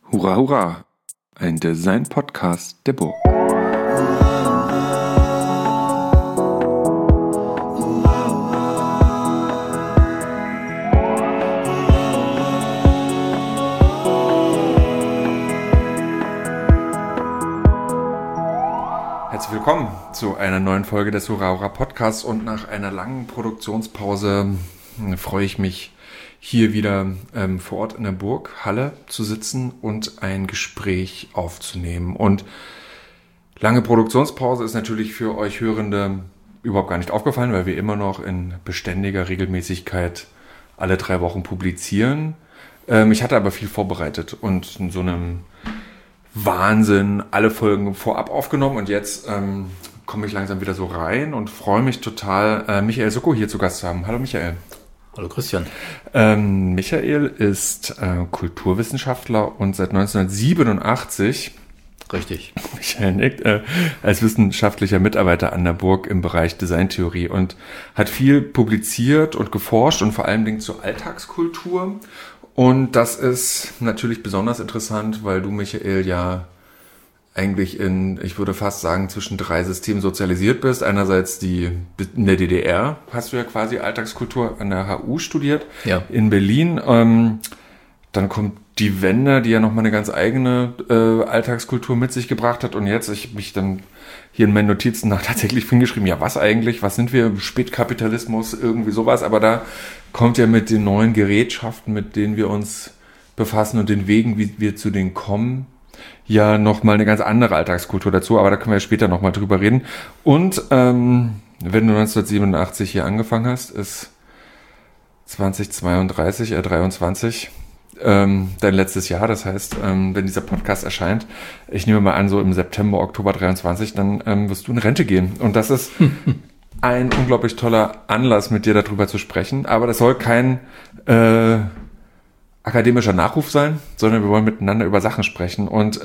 Hurra, hurra! Ein Design-Podcast der Burg. Herzlich willkommen zu einer neuen Folge des Hurra, hurra Podcasts, und nach einer langen Produktionspause freue ich mich, hier wieder vor Ort in der Burg Halle zu sitzen und ein Gespräch aufzunehmen. Und lange Produktionspause ist natürlich für euch Hörende überhaupt gar nicht aufgefallen, weil wir immer noch in beständiger Regelmäßigkeit alle 3 Wochen publizieren. Ich hatte aber viel vorbereitet und in so einem Wahnsinn alle Folgen vorab aufgenommen, und jetzt komme ich langsam wieder so rein und freue mich total, Michael Suckow hier zu Gast zu haben. Hallo Michael. Hallo Christian. Michael ist Kulturwissenschaftler und seit 1987, richtig, Michael nickt, als wissenschaftlicher Mitarbeiter an der Burg im Bereich Designtheorie und hat viel publiziert und geforscht und vor allen Dingen zur Alltagskultur. Und das ist natürlich besonders interessant, weil du, Michael, ja eigentlich ich würde fast sagen, zwischen 3 Systemen sozialisiert bist. Einerseits in der DDR hast du ja quasi Alltagskultur an der HU studiert, ja, in Berlin. Dann kommt die Wende, die ja nochmal eine ganz eigene Alltagskultur mit sich gebracht hat. Und jetzt, ich mich dann hier in meinen Notizen nach tatsächlich hingeschrieben, ja, was eigentlich? Was sind wir? Spätkapitalismus, irgendwie sowas. Aber da kommt ja mit den neuen Gerätschaften, mit denen wir uns befassen und den Wegen, wie wir zu denen kommen, ja nochmal eine ganz andere Alltagskultur dazu. Aber da können wir ja später nochmal drüber reden. Und wenn du 1987 hier angefangen hast, ist 23 dein letztes Jahr. Das heißt, wenn dieser Podcast erscheint, ich nehme mal an, so im September, Oktober 23, dann wirst du in Rente gehen. Und das ist ein unglaublich toller Anlass, mit dir darüber zu sprechen. Aber das soll kein akademischer Nachruf sein, sondern wir wollen miteinander über Sachen sprechen. Und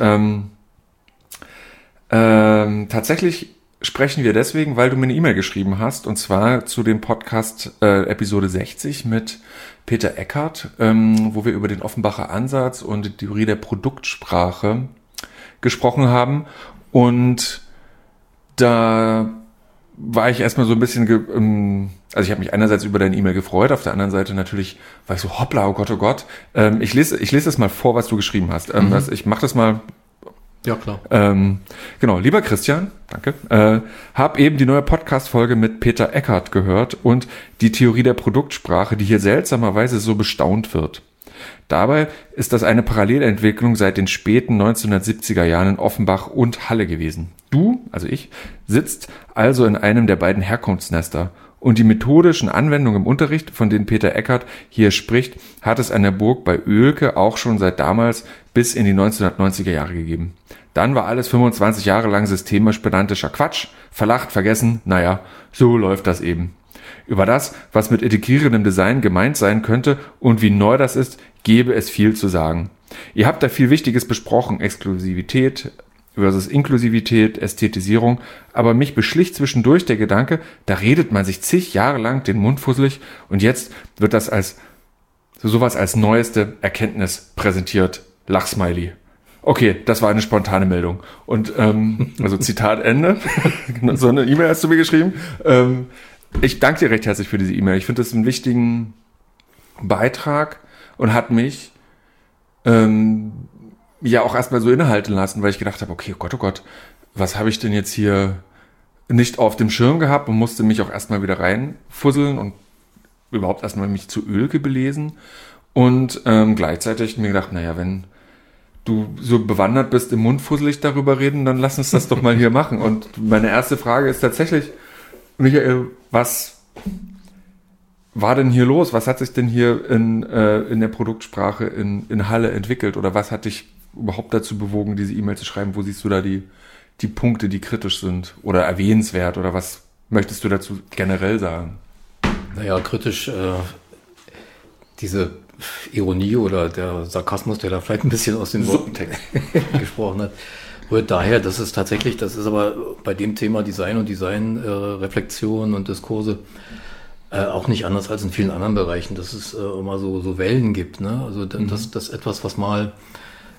tatsächlich sprechen wir deswegen, weil du mir eine E-Mail geschrieben hast, und zwar zu dem Podcast Episode 60 mit Peter Eckert, wo wir über den Offenbacher Ansatz und die Theorie der Produktsprache gesprochen haben. Und da war ich erstmal so ein bisschen, also ich habe mich einerseits über deine E-Mail gefreut, auf der anderen Seite natürlich war ich so, hoppla, oh Gott, oh Gott. Ich lese das mal vor, was du geschrieben hast. Ich mache das mal. Ja, klar. Genau, lieber Christian, danke, hab eben die neue Podcast-Folge mit Peter Eckert gehört und die Theorie der Produktsprache, die hier seltsamerweise so bestaunt wird. Dabei ist das eine Parallelentwicklung seit den späten 1970er Jahren in Offenbach und Halle gewesen. Du, also ich, sitzt also in einem der beiden Herkunftsnester. Und die methodischen Anwendungen im Unterricht, von denen Peter Eckert hier spricht, hat es an der Burg bei Oehlke auch schon seit damals bis in die 1990er Jahre gegeben. Dann war alles 25 Jahre lang systemisch pedantischer Quatsch, verlacht, vergessen, naja, so läuft das eben. Über das, was mit integrierendem Design gemeint sein könnte und wie neu das ist, gäbe es viel zu sagen. Ihr habt da viel Wichtiges besprochen, Exklusivität versus Inklusivität, Ästhetisierung, aber mich beschlich zwischendurch der Gedanke, da redet man sich zig Jahre lang den Mund fusselig und jetzt wird das als sowas als neueste Erkenntnis präsentiert. Lachsmiley. Okay, das war eine spontane Meldung. Und also Zitat Ende. So eine E-Mail hast du mir geschrieben. Ich danke dir recht herzlich für diese E-Mail. Ich finde das einen wichtigen Beitrag und hat mich ja auch erstmal so innehalten lassen, weil ich gedacht habe, okay, oh Gott, was habe ich denn jetzt hier nicht auf dem Schirm gehabt, und musste mich auch erstmal wieder reinfusseln und überhaupt erstmal mich zu Oehlke belesen. Und gleichzeitig mir gedacht, naja, wenn du so bewandert bist im Mundfusselig darüber reden, dann lass uns das doch mal hier machen. Und meine erste Frage ist tatsächlich, Michael, was war denn hier los? Was hat sich denn hier in der Produktsprache in Halle entwickelt? Oder was hat dich überhaupt dazu bewogen, diese E-Mail zu schreiben? Wo siehst du da die Punkte, die kritisch sind oder erwähnenswert? Oder was möchtest du dazu generell sagen? Naja, kritisch, diese Ironie oder der Sarkasmus, der da vielleicht ein bisschen aus den Worten gesprochen hat, rührt daher, das ist aber bei dem Thema Design und Designreflexion und Diskurse auch nicht anders als in vielen anderen Bereichen, dass es immer so Wellen gibt. Ne? Also das etwas, was mal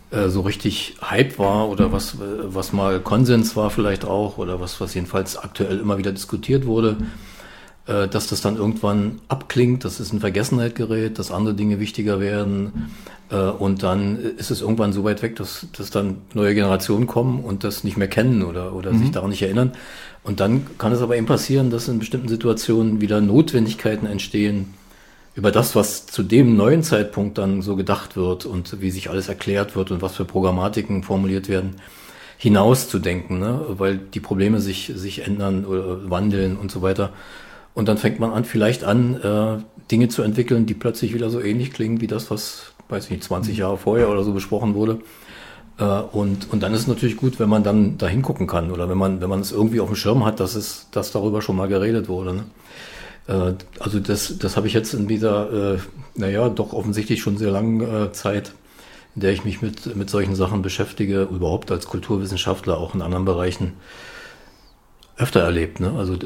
so richtig Hype war oder was mal Konsens war vielleicht auch oder was jedenfalls aktuell immer wieder diskutiert wurde, dass das dann irgendwann abklingt, dass es in Vergessenheit gerät, dass andere Dinge wichtiger werden und dann ist es irgendwann so weit weg, dass dann neue Generationen kommen und das nicht mehr kennen oder sich daran nicht erinnern. Und dann kann es aber eben passieren, dass in bestimmten Situationen wieder Notwendigkeiten entstehen, über das, was zu dem neuen Zeitpunkt dann so gedacht wird und wie sich alles erklärt wird und was für Programmatiken formuliert werden, hinauszudenken, ne? Weil die Probleme sich ändern oder wandeln und so weiter. Und dann fängt man vielleicht an, Dinge zu entwickeln, die plötzlich wieder so ähnlich klingen wie das, was, weiß ich nicht, 20 Jahre vorher oder so besprochen wurde. Und dann ist es natürlich gut, wenn man dann da hingucken kann oder wenn man es irgendwie auf dem Schirm hat, dass darüber schon mal geredet wurde, ne? Also das habe ich jetzt in dieser, doch offensichtlich schon sehr langen Zeit, in der ich mich mit solchen Sachen beschäftige, überhaupt als Kulturwissenschaftler, auch in anderen Bereichen, öfter erlebt. Ne? Also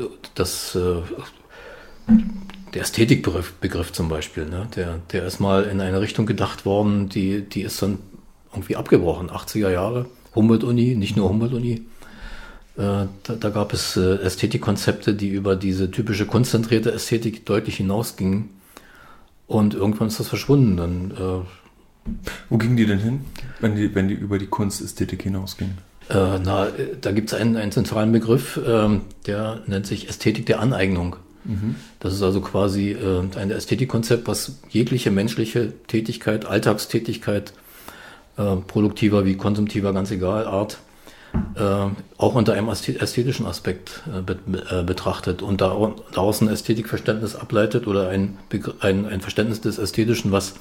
der Ästhetikbegriff zum Beispiel, ne? Der ist mal in eine Richtung gedacht worden, die ist dann irgendwie abgebrochen, 80er Jahre, Humboldt-Uni, nicht nur Humboldt-Uni. Da gab es Ästhetikkonzepte, die über diese typische kunstzentrierte Ästhetik deutlich hinausgingen. Und irgendwann ist das verschwunden. Dann, wo gingen die denn hin, wenn die über die Kunstästhetik hinausgingen? Da gibt es einen zentralen Begriff, der nennt sich Ästhetik der Aneignung. Mhm. Das ist also quasi ein Ästhetikkonzept, was jegliche menschliche Tätigkeit, Alltagstätigkeit, produktiver wie konsumtiver, ganz egal, Art, auch unter einem ästhetischen Aspekt betrachtet und daraus ein Ästhetikverständnis ableitet oder ein Verständnis des Ästhetischen, was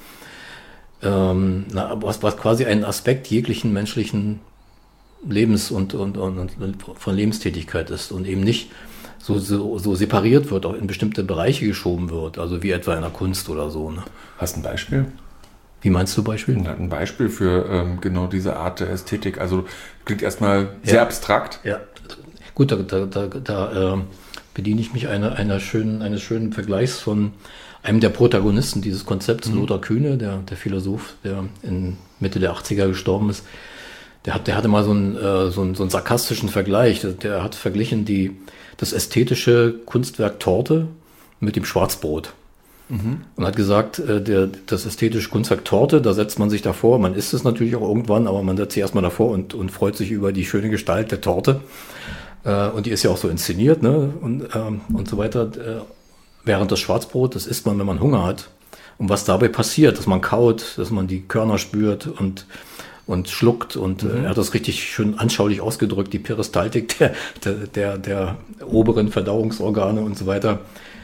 quasi ein Aspekt jeglichen menschlichen Lebens und von Lebenstätigkeit ist und eben nicht so separiert wird, auch in bestimmte Bereiche geschoben wird, also wie etwa in der Kunst oder so. Ne? Hast du ein Beispiel? Wie meinst du Beispiel? Ein Beispiel für genau diese Art der Ästhetik. Also klingt erstmal sehr abstrakt. Ja, gut, da bediene ich mich eines schönen Vergleichs von einem der Protagonisten dieses Konzepts, Lothar Kühne, der Philosoph, der in Mitte der 80er gestorben ist. Der hatte mal so einen sarkastischen Vergleich. Der hat verglichen das ästhetische Kunstwerk Torte mit dem Schwarzbrot. Und hat gesagt, das ästhetische Kunstwerk Torte, da setzt man sich davor, man isst es natürlich auch irgendwann, aber man setzt sich erstmal davor und freut sich über die schöne Gestalt der Torte. Und die ist ja auch so inszeniert, ne? Und so weiter. Während das Schwarzbrot, das isst man, wenn man Hunger hat. Und was dabei passiert, dass man kaut, dass man die Körner spürt und schluckt und er hat das richtig schön anschaulich ausgedrückt, die Peristaltik der oberen Verdauungsorgane und so weiter,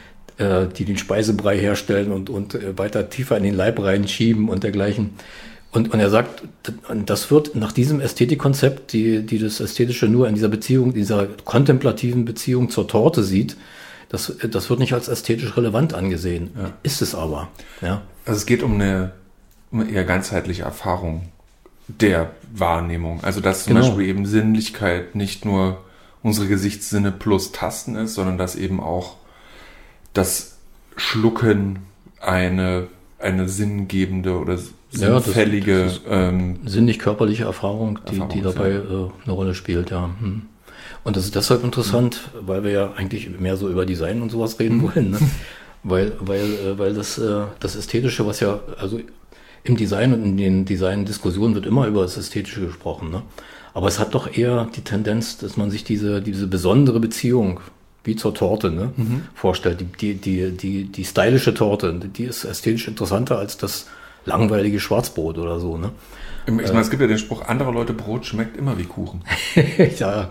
die den Speisebrei herstellen und weiter tiefer in den Leib reinschieben und dergleichen. Und er sagt, das wird nach diesem Ästhetikkonzept, die das Ästhetische nur in dieser Beziehung, dieser kontemplativen Beziehung zur Torte sieht, das wird nicht als ästhetisch relevant angesehen. Ja. Ist es aber. Ja. Also es geht um eine eher ganzheitliche Erfahrung der Wahrnehmung. Also dass zum Beispiel eben Sinnlichkeit nicht nur unsere Gesichtssinne plus Tasten ist, sondern dass eben auch das Schlucken eine sinngebende oder sinnfällige sinnlich-körperliche Erfahrung, die dabei eine Rolle spielt, ja. Und das ist deshalb interessant, weil wir ja eigentlich mehr so über Design und sowas reden wollen, ne? weil das Ästhetische, was ja, also im Design und in den Design-Diskussionen wird immer über das Ästhetische gesprochen, ne? Aber es hat doch eher die Tendenz, dass man sich diese besondere Beziehung wie zur Torte, ne, vorstellt. Die stylische Torte, die ist ästhetisch interessanter als das langweilige Schwarzbrot oder so, ne? Ich meine, es gibt ja den Spruch, andere Leute Brot schmeckt immer wie Kuchen. Ja,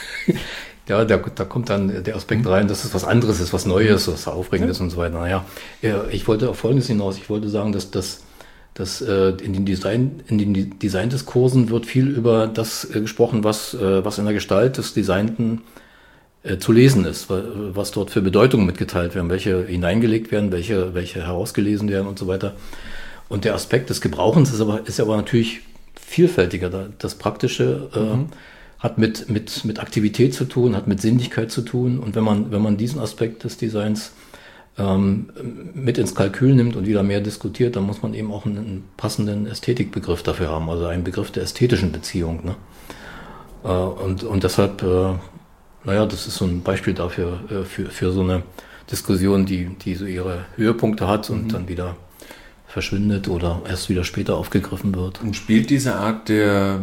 da kommt dann der Aspekt rein, dass es was anderes ist, was Neues, was Aufregendes und so weiter. Naja, ich wollte auf Folgendes hinaus. Ich wollte sagen, dass in den Design-Diskursen wird viel über das gesprochen, was in der Gestalt des Designten zu lesen ist, was dort für Bedeutungen mitgeteilt werden, welche hineingelegt werden, welche herausgelesen werden und so weiter. Und der Aspekt des Gebrauchens ist aber natürlich vielfältiger. Das Praktische hat mit Aktivität zu tun, hat mit Sinnlichkeit zu tun. Und wenn man diesen Aspekt des Designs mit ins Kalkül nimmt und wieder mehr diskutiert, dann muss man eben auch einen passenden Ästhetikbegriff dafür haben, also einen Begriff der ästhetischen Beziehung. Ne? Und deshalb, das ist so ein Beispiel dafür, für so eine Diskussion, die so ihre Höhepunkte hat und dann wieder verschwindet oder erst wieder später aufgegriffen wird. Und spielt diese Art der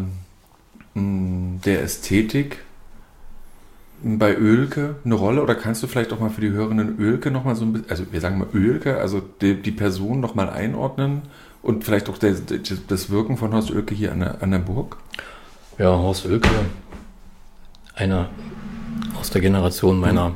Ästhetik bei Oelke eine Rolle? Oder kannst du vielleicht auch mal für die Hörerinnen Oelke nochmal so ein bisschen, also wir sagen mal Oelke, also die Person nochmal einordnen und vielleicht auch das Wirken von Horst Oelke hier an der Burg? Ja, Horst Oelke, einer aus der Generation meiner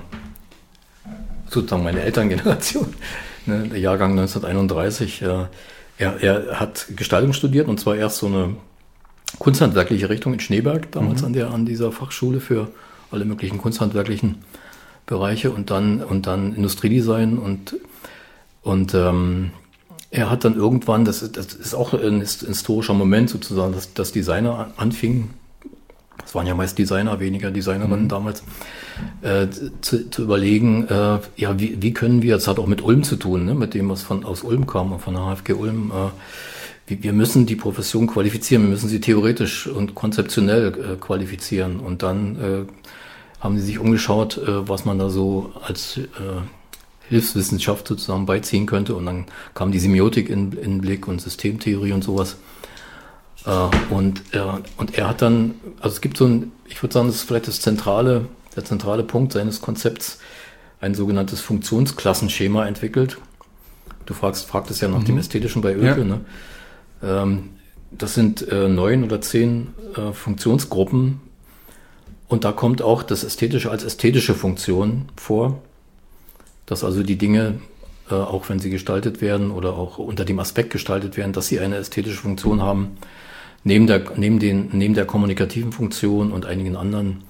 Elterngeneration, ne, der Jahrgang 1931. Er hat Gestaltung studiert und zwar erst so eine kunsthandwerkliche Richtung in Schneeberg, damals an dieser Fachschule für alle möglichen kunsthandwerklichen Bereiche und dann Industriedesign und er hat dann irgendwann, das ist auch ein historischer Moment sozusagen, dass Designer anfingen, das waren ja meist Designer, weniger Designerinnen damals, zu überlegen, wie können wir, das hat auch mit Ulm zu tun, ne, mit dem, was aus Ulm kam, von der HFG Ulm, wir müssen die Profession qualifizieren, wir müssen sie theoretisch und konzeptionell qualifizieren. Und dann haben sie sich umgeschaut, was man da so als Hilfswissenschaft sozusagen beiziehen könnte. Und dann kam die Semiotik in den Blick und Systemtheorie und sowas. Und er hat dann, also es gibt so ein, ich würde sagen, das ist vielleicht der zentrale Punkt seines Konzepts, ein sogenanntes Funktionsklassenschema entwickelt. Du fragtest ja nach dem Ästhetischen bei Oelke, ne? Das sind 9 oder 10 Funktionsgruppen und da kommt auch das Ästhetische als ästhetische Funktion vor, dass also die Dinge, auch wenn sie gestaltet werden oder auch unter dem Aspekt gestaltet werden, dass sie eine ästhetische Funktion haben, neben der kommunikativen Funktion und einigen anderen.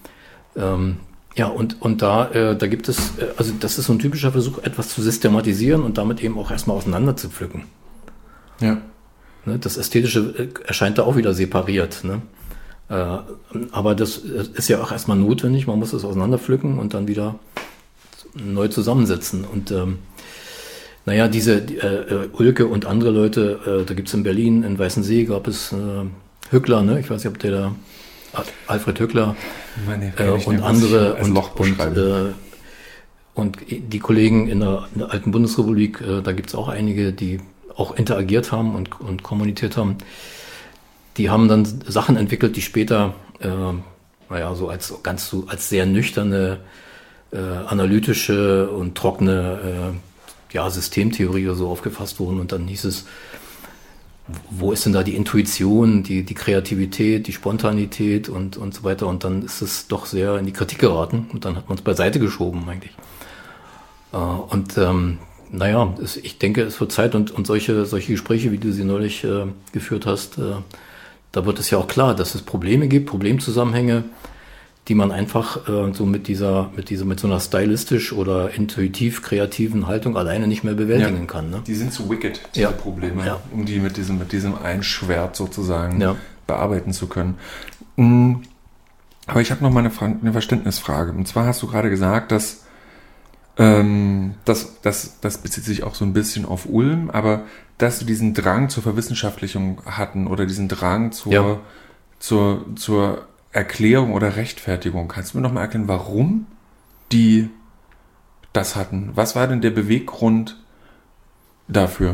Und da gibt es, also das ist so ein typischer Versuch, etwas zu systematisieren und damit eben auch erstmal auseinander zu pflücken. Ja. Das Ästhetische erscheint da auch wieder separiert. Ne? Aber das ist ja auch erstmal notwendig. Man muss es auseinanderpflücken und dann wieder neu zusammensetzen. Und diese Oelke und andere Leute, da gibt es in Berlin, in Weißensee gab es Hückler, ne? Ich weiß nicht, ob der da, Alfred Hückler und andere und die Kollegen in der alten Bundesrepublik, da gibt es auch einige, die auch interagiert haben und kommuniziert haben, die haben dann Sachen entwickelt, die später, so als sehr nüchterne, analytische und trockene, Systemtheorie oder so aufgefasst wurden. Und dann hieß es, wo ist denn da die Intuition, die Kreativität, die Spontanität und so weiter. Und dann ist es doch sehr in die Kritik geraten und dann hat man es beiseite geschoben eigentlich. Ich denke, es wird Zeit und solche Gespräche, wie du sie neulich geführt hast, da wird es ja auch klar, dass es Probleme gibt, Problemzusammenhänge, die man einfach so mit so einer stylistisch oder intuitiv kreativen Haltung alleine nicht mehr bewältigen kann. Ne? Die sind zu wicked, diese Probleme, um die mit diesem Einschwert sozusagen bearbeiten zu können. Aber ich habe noch mal eine Verständnisfrage. Und zwar hast du gerade gesagt, dass das bezieht sich auch so ein bisschen auf Ulm, aber dass sie diesen Drang zur Verwissenschaftlichung hatten oder diesen Drang zur Erklärung oder Rechtfertigung. Kannst du mir noch mal erklären, warum die das hatten? Was war denn der Beweggrund dafür?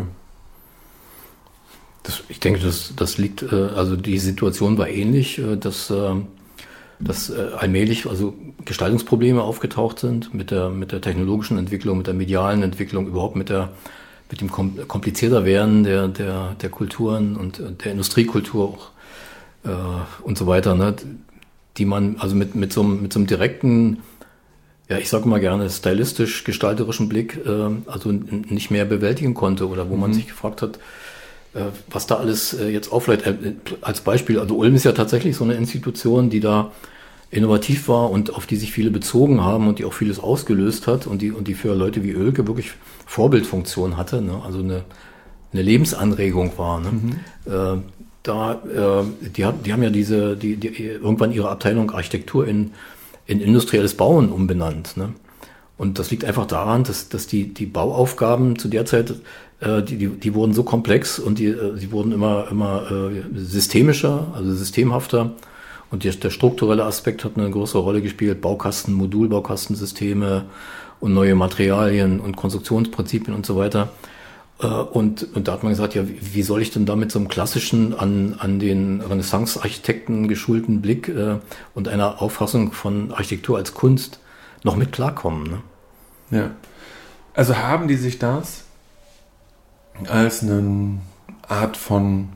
Ich denke, das liegt, also die Situation war ähnlich, dass allmählich also Gestaltungsprobleme aufgetaucht sind mit der technologischen Entwicklung, mit der medialen Entwicklung, überhaupt mit dem komplizierter werden der Kulturen und der Industriekultur auch und so weiter, ne, die man also mit so einem direkten, ich sage mal gerne stylistisch-gestalterischen Blick also nicht mehr bewältigen konnte oder wo man sich gefragt hat, was da alles jetzt auflädt. Als Beispiel, also Ulm ist ja tatsächlich so eine Institution, die da innovativ war und auf die sich viele bezogen haben und die auch vieles ausgelöst hat und die für Leute wie Oelke wirklich Vorbildfunktion hatte, ne? Also eine Lebensanregung war. Ne? Die haben ja irgendwann ihre Abteilung Architektur in industrielles Bauen umbenannt. Ne? Und das liegt einfach daran, dass die Bauaufgaben zu der Zeit, die wurden so komplex und sie wurden immer systemischer, also systemhafter. Und der strukturelle Aspekt hat eine größere Rolle gespielt. Baukasten, Modulbaukastensysteme und neue Materialien und Konstruktionsprinzipien und so weiter. Und da hat man gesagt, ja, wie soll ich denn da mit so einem klassischen, an den Renaissance-Architekten geschulten Blick und einer Auffassung von Architektur als Kunst noch mit klarkommen, ne? Ja. Also haben die sich das als eine Art von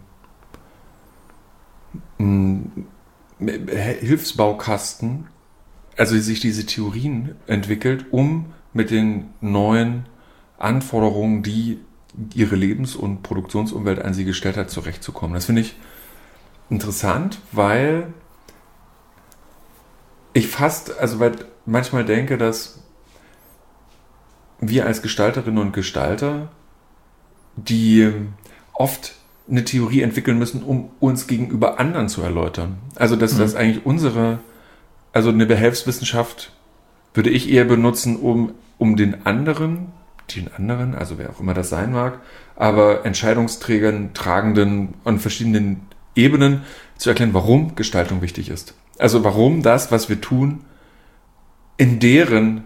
Hilfsbaukasten, also sich diese Theorien entwickelt, um mit den neuen Anforderungen, die ihre Lebens- und Produktionsumwelt an sie gestellt hat, zurechtzukommen. Das finde ich interessant, weil ich weil manchmal denke, dass wir als Gestalterinnen und Gestalter, die oft eine Theorie entwickeln müssen, um uns gegenüber anderen zu erläutern. Also dass das eigentlich also eine Behelfswissenschaft würde ich eher benutzen, um den anderen, also wer auch immer das sein mag, aber Entscheidungsträgern, Tragenden an verschiedenen Ebenen zu erklären, warum Gestaltung wichtig ist. Also warum das, was wir tun, in deren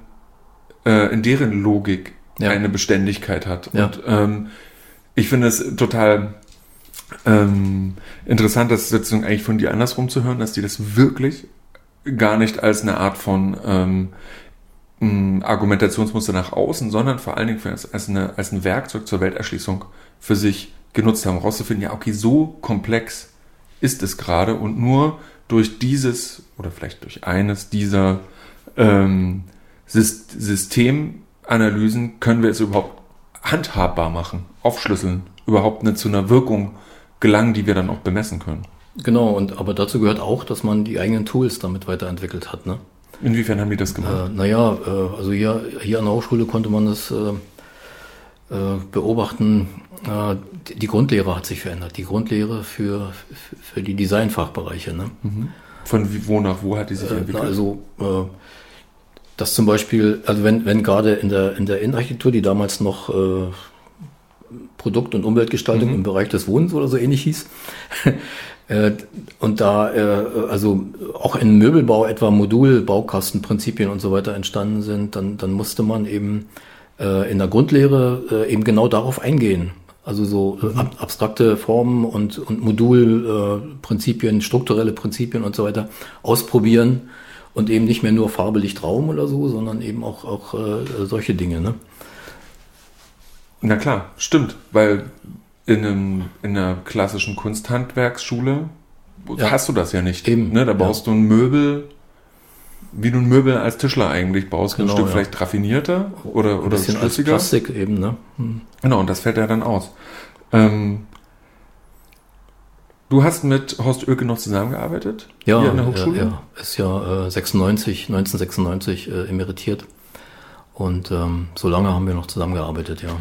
Logik eine Beständigkeit hat. Ja. Und ich finde es total interessant, das sozusagen eigentlich von dir andersrum zu hören, dass die das wirklich gar nicht als eine Art von Argumentationsmuster nach außen, sondern vor allen Dingen als ein Werkzeug zur Welterschließung für sich genutzt haben, rauszufinden, ja, okay, so komplex ist es gerade und nur durch dieses oder vielleicht durch eines dieser Systemanalysen können wir es überhaupt handhabbar machen, aufschlüsseln, überhaupt zu einer Wirkung gelangen, die wir dann auch bemessen können. Genau, aber dazu gehört auch, dass man die eigenen Tools damit weiterentwickelt hat, ne? Inwiefern haben die das gemacht? Also hier an der Hochschule konnte man das beobachten. Die Grundlehre hat sich verändert. Die Grundlehre für die Designfachbereiche, ne? Von wo hat die sich entwickelt? Das zum Beispiel, also wenn gerade in der Innenarchitektur, die damals noch Produkt- und Umweltgestaltung im Bereich des Wohnens oder so ähnlich hieß, und da also auch im Möbelbau etwa Modulbaukastenprinzipien und so weiter entstanden sind, dann musste man eben in der Grundlehre eben genau darauf eingehen. Also so abstrakte Formen und Modulprinzipien, strukturelle Prinzipien und so weiter ausprobieren und eben nicht mehr nur Farbe, Licht, Raum oder so, sondern eben auch solche Dinge, ne? Na klar, stimmt, weil in einer klassischen Kunsthandwerksschule hast du das ja nicht. Eben, ne? Da baust du ein Möbel, wie du ein Möbel als Tischler eigentlich baust, genau, ein Stück vielleicht raffinierter oder bisschen schlüssiger. Als Plastik eben, ne? Genau, und das fällt ja dann aus. Du hast mit Horst Oelke noch zusammengearbeitet? Ja, hier an der Hochschule? Ja. Ist ja 1996 emeritiert. Und so lange haben wir noch zusammengearbeitet, ja.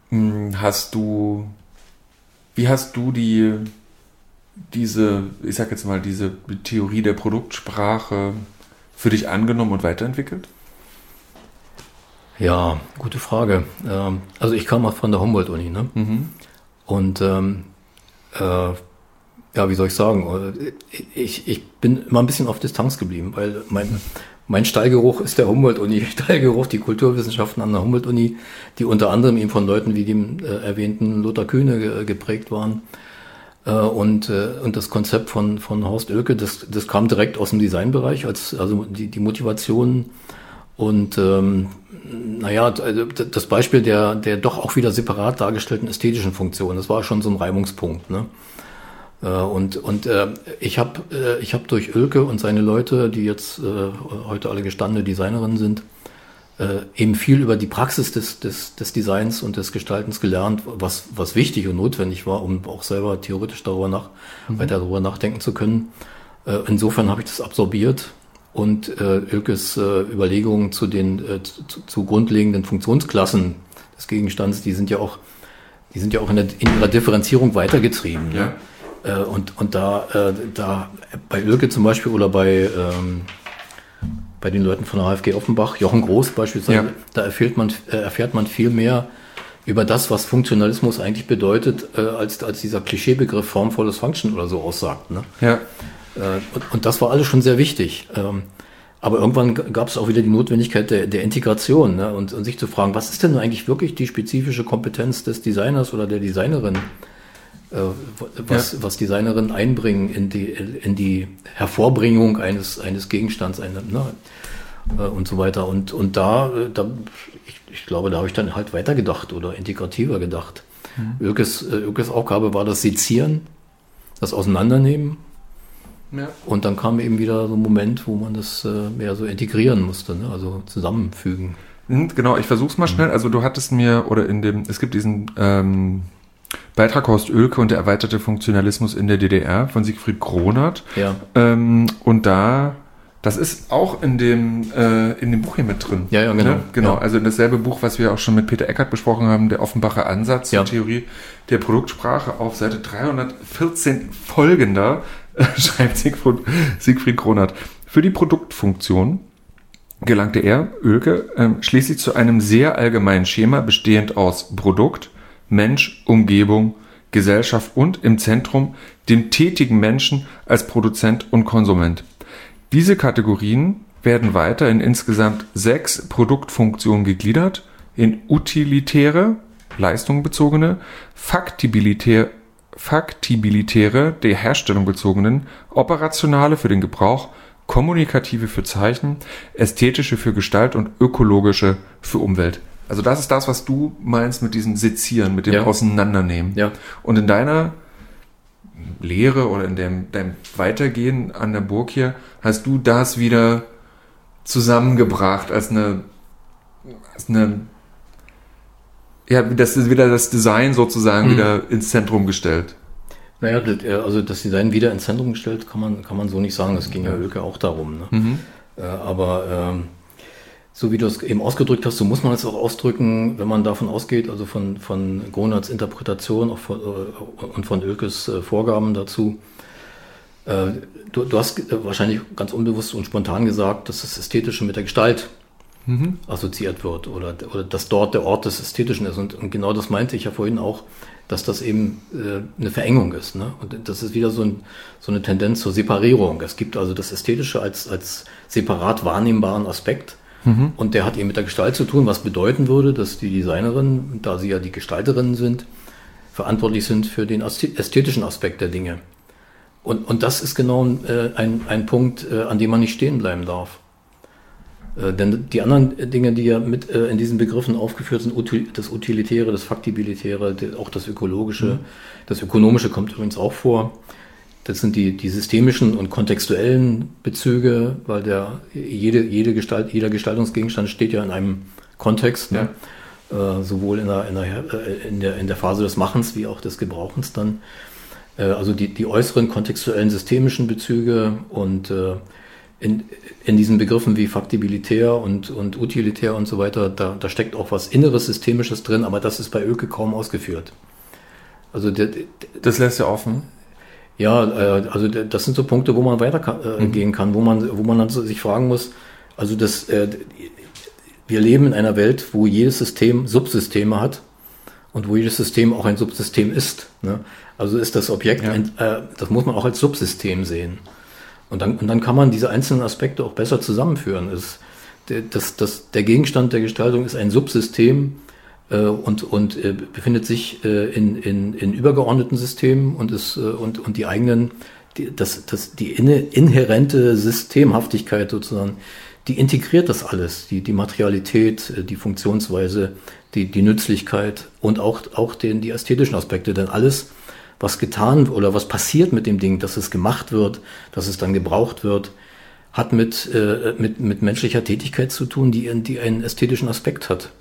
Wie hast du diese Theorie der Produktsprache für dich angenommen und weiterentwickelt? Ja, gute Frage. Also ich kam auch von der Humboldt-Uni, ne? Und wie soll ich sagen? Ich bin immer ein bisschen auf Distanz geblieben, weil mein Stallgeruch ist der Humboldt-Uni, Stallgeruch, die Kulturwissenschaften an der Humboldt-Uni, die unter anderem eben von Leuten wie dem erwähnten Lothar Kühne geprägt waren. Und das Konzept von Horst Oelke, das kam direkt aus dem Designbereich, also die Motivation und das Beispiel der doch auch wieder separat dargestellten ästhetischen Funktion, das war schon so ein Reibungspunkt, ne? Ich habe durch Oelke und seine Leute, die jetzt heute alle gestandene Designerinnen sind, eben viel über die Praxis des Designs und des Gestaltens gelernt, was wichtig und notwendig war, um auch selber theoretisch weiter darüber nachdenken zu können. Insofern habe ich das absorbiert und Oelkes Überlegungen zu grundlegenden Funktionsklassen des Gegenstands, die sind ja auch in ihrer Differenzierung weitergetrieben. Ja. Und da bei Oelke zum Beispiel oder bei bei den Leuten von der HFG Offenbach, Jochen Groß beispielsweise, da erfährt man viel mehr über das, was Funktionalismus eigentlich bedeutet, als dieser Klischeebegriff Form follows Function oder so aussagt. Ne? Ja. Und das war alles schon sehr wichtig. Aber irgendwann gab es auch wieder die Notwendigkeit der Integration, ne? und sich zu fragen, was ist denn eigentlich wirklich die spezifische Kompetenz des Designers oder der Designerin? Was Designerinnen einbringen in die Hervorbringung eines Gegenstands und so weiter. Und ich glaube, da habe ich dann halt weitergedacht oder integrativer gedacht. Oelkes Aufgabe war das Sezieren, das Auseinandernehmen. Ja. Und dann kam eben wieder so ein Moment, wo man das mehr so integrieren musste, ne? Also zusammenfügen. Genau, ich versuche es mal schnell. Also du hattest mir, es gibt diesen Beitrag Horst Oelke und der erweiterte Funktionalismus in der DDR von Siegfried Kronert. Ja. Und das ist auch in dem Buch hier mit drin. Ja, genau. Ne? Genau, ja. also in dasselbe Buch, was wir auch schon mit Peter Eckert besprochen haben, der Offenbacher Ansatz zur Theorie der Produktsprache, auf Seite 314 folgender schreibt Siegfried Kronert. Für die Produktfunktion gelangte er, Oelke, schließlich zu einem sehr allgemeinen Schema bestehend aus Produkt, Mensch, Umgebung, Gesellschaft und im Zentrum dem tätigen Menschen als Produzent und Konsument. Diese Kategorien werden weiter in insgesamt 6 Produktfunktionen gegliedert, in utilitäre, leistungsbezogene, faktibilitäre, der Herstellung bezogenen, operationale für den Gebrauch, kommunikative für Zeichen, ästhetische für Gestalt und ökologische für Umwelt. Also das ist das, was du meinst mit diesem Sezieren, mit dem Auseinandernehmen. Ja. Und in deiner Lehre oder in deinem Weitergehen an der Burg hier, hast du das wieder zusammengebracht als eine das ist wieder das Design sozusagen wieder ins Zentrum gestellt. Naja, also das Design wieder ins Zentrum gestellt, kann man so nicht sagen. Das ging ja Oelke auch darum. Ne? Aber so wie du es eben ausgedrückt hast, so muss man es auch ausdrücken, wenn man davon ausgeht, also von Gronerts Interpretation und von Oelkes Vorgaben dazu. Du hast wahrscheinlich ganz unbewusst und spontan gesagt, dass das Ästhetische mit der Gestalt assoziiert wird oder dass dort der Ort des Ästhetischen ist. Und genau das meinte ich ja vorhin auch, dass das eben eine Verengung ist. Ne? Und das ist wieder so eine Tendenz zur Separierung. Es gibt also das Ästhetische als separat wahrnehmbaren Aspekt. Und der hat eben mit der Gestalt zu tun, was bedeuten würde, dass die Designerinnen, da sie ja die Gestalterinnen sind, verantwortlich sind für den ästhetischen Aspekt der Dinge. Und das ist genau ein Punkt, an dem man nicht stehen bleiben darf. Denn die anderen Dinge, die ja mit in diesen Begriffen aufgeführt sind, das Utilitäre, das Faktibilitäre, auch das Ökologische, das Ökonomische kommt übrigens auch vor. Das sind die systemischen und kontextuellen Bezüge, weil jeder Gestaltungsgegenstand steht ja in einem Kontext, ne? Sowohl in der Phase des Machens wie auch des Gebrauchens dann. Also die äußeren kontextuellen systemischen Bezüge und in diesen Begriffen wie faktibilitär und utilitär und so weiter, da steckt auch was Inneres, Systemisches drin, aber das ist bei Oelke kaum ausgeführt. Also das lässt ja offen. Ja, also das sind so Punkte, wo man weitergehen kann, wo man dann so sich fragen muss, also wir leben in einer Welt, wo jedes System Subsysteme hat und wo jedes System auch ein Subsystem ist. Ne? Also ist das Objekt, das muss man auch als Subsystem sehen. Und dann kann man diese einzelnen Aspekte auch besser zusammenführen. Der Gegenstand der Gestaltung ist ein Subsystem und befindet sich in übergeordneten Systemen und die eigenen, die inhärente Systemhaftigkeit sozusagen, die integriert das alles, die Materialität, die Funktionsweise, die Nützlichkeit und auch die ästhetischen Aspekte, denn alles, was getan oder was passiert mit dem Ding, dass es gemacht wird, dass es dann gebraucht wird, hat mit menschlicher Tätigkeit zu tun, die einen ästhetischen Aspekt hat.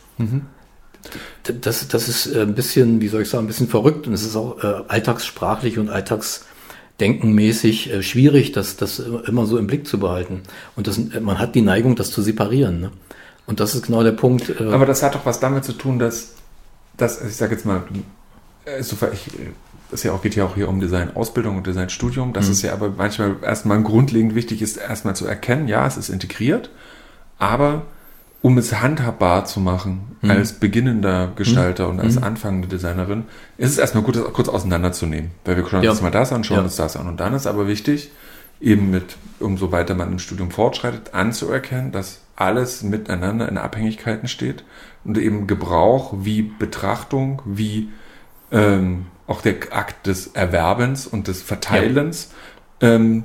Das ist ein bisschen, wie soll ich sagen, ein bisschen verrückt und es ist auch alltagssprachlich und alltagsdenkenmäßig schwierig, das immer so im Blick zu behalten. Und man hat die Neigung, das zu separieren. Ne? Und das ist genau der Punkt. Aber das hat doch was damit zu tun, dass ich sage jetzt mal, geht ja auch hier um Design-Ausbildung und Design-Studium, dass es ja aber manchmal erstmal grundlegend wichtig ist, erstmal zu erkennen, ja, es ist integriert, aber um es handhabbar zu machen, als beginnender Gestalter und als anfangende Designerin, ist es erstmal gut, das kurz auseinanderzunehmen. Weil wir schauen uns mal das an, schauen uns das an. Und dann ist aber wichtig, eben umso weiter man im Studium fortschreitet, anzuerkennen, dass alles miteinander in Abhängigkeiten steht und eben Gebrauch wie Betrachtung, wie auch der Akt des Erwerbens und des Verteilens eine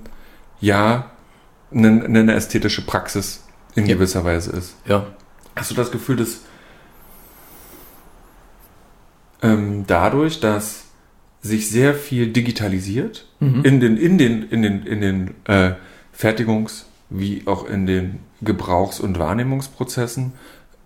ästhetische Praxis in gewisser Weise ist. Ja. Hast du das Gefühl, dass dadurch, dass sich sehr viel digitalisiert in den Fertigungs- wie auch in den Gebrauchs- und Wahrnehmungsprozessen,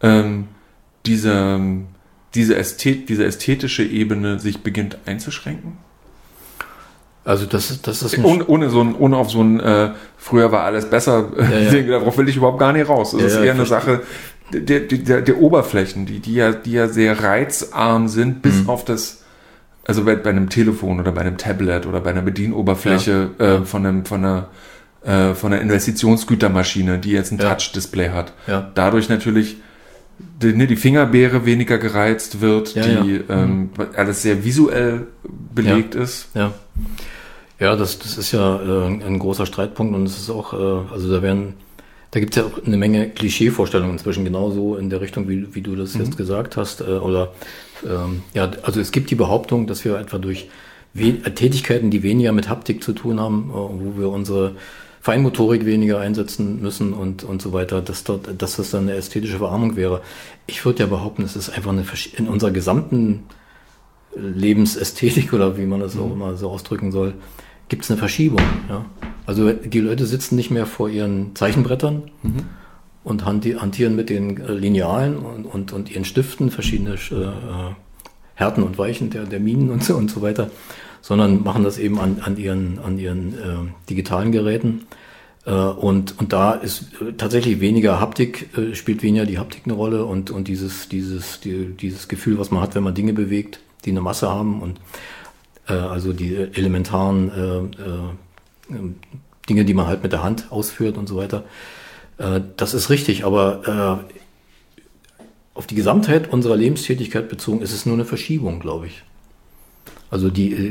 diese ästhetische Ebene sich beginnt einzuschränken? Also das ist ohne auf so ein früher war alles besser, darauf will ich überhaupt gar nicht raus. Das ist eher eine Sache der Oberflächen, die ja sehr reizarm sind, bis auf das, also bei einem Telefon oder bei einem Tablet oder bei einer Bedienoberfläche von einer Investitionsgütermaschine, die jetzt ein Touch-Display hat. Ja. Dadurch natürlich die Fingerbeere weniger gereizt wird, alles sehr visuell belegt ist. Ja. Ja, das ist ja ein großer Streitpunkt und es ist auch, also da gibt es ja auch eine Menge Klischeevorstellungen inzwischen genauso in der Richtung, wie du das jetzt gesagt hast. Also es gibt die Behauptung, dass wir etwa durch Tätigkeiten, die weniger mit Haptik zu tun haben, wo wir unsere Feinmotorik weniger einsetzen müssen und so weiter, dass das dann eine ästhetische Verarmung wäre. Ich würde ja behaupten, es ist einfach in unserer gesamten Lebensästhetik oder wie man das auch immer so ausdrücken soll, gibt es eine Verschiebung. Ja? Also die Leute sitzen nicht mehr vor ihren Zeichenbrettern und hantieren mit den Linealen und ihren Stiften, verschiedene Härten und Weichen der Minen und so weiter, sondern machen das eben an ihren digitalen Geräten. Und da ist tatsächlich weniger Haptik, spielt weniger die Haptik eine Rolle und dieses Gefühl, was man hat, wenn man Dinge bewegt, die eine Masse haben und also die elementaren Dinge, die man halt mit der Hand ausführt und so weiter. Das ist richtig, aber auf die Gesamtheit unserer Lebenstätigkeit bezogen ist es nur eine Verschiebung, glaube ich. Also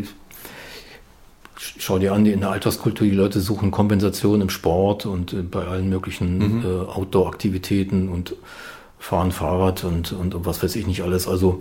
schau dir an, in der Alltagskultur, die Leute suchen Kompensation im Sport und bei allen möglichen Outdoor-Aktivitäten und fahren Fahrrad und was weiß ich nicht alles. Also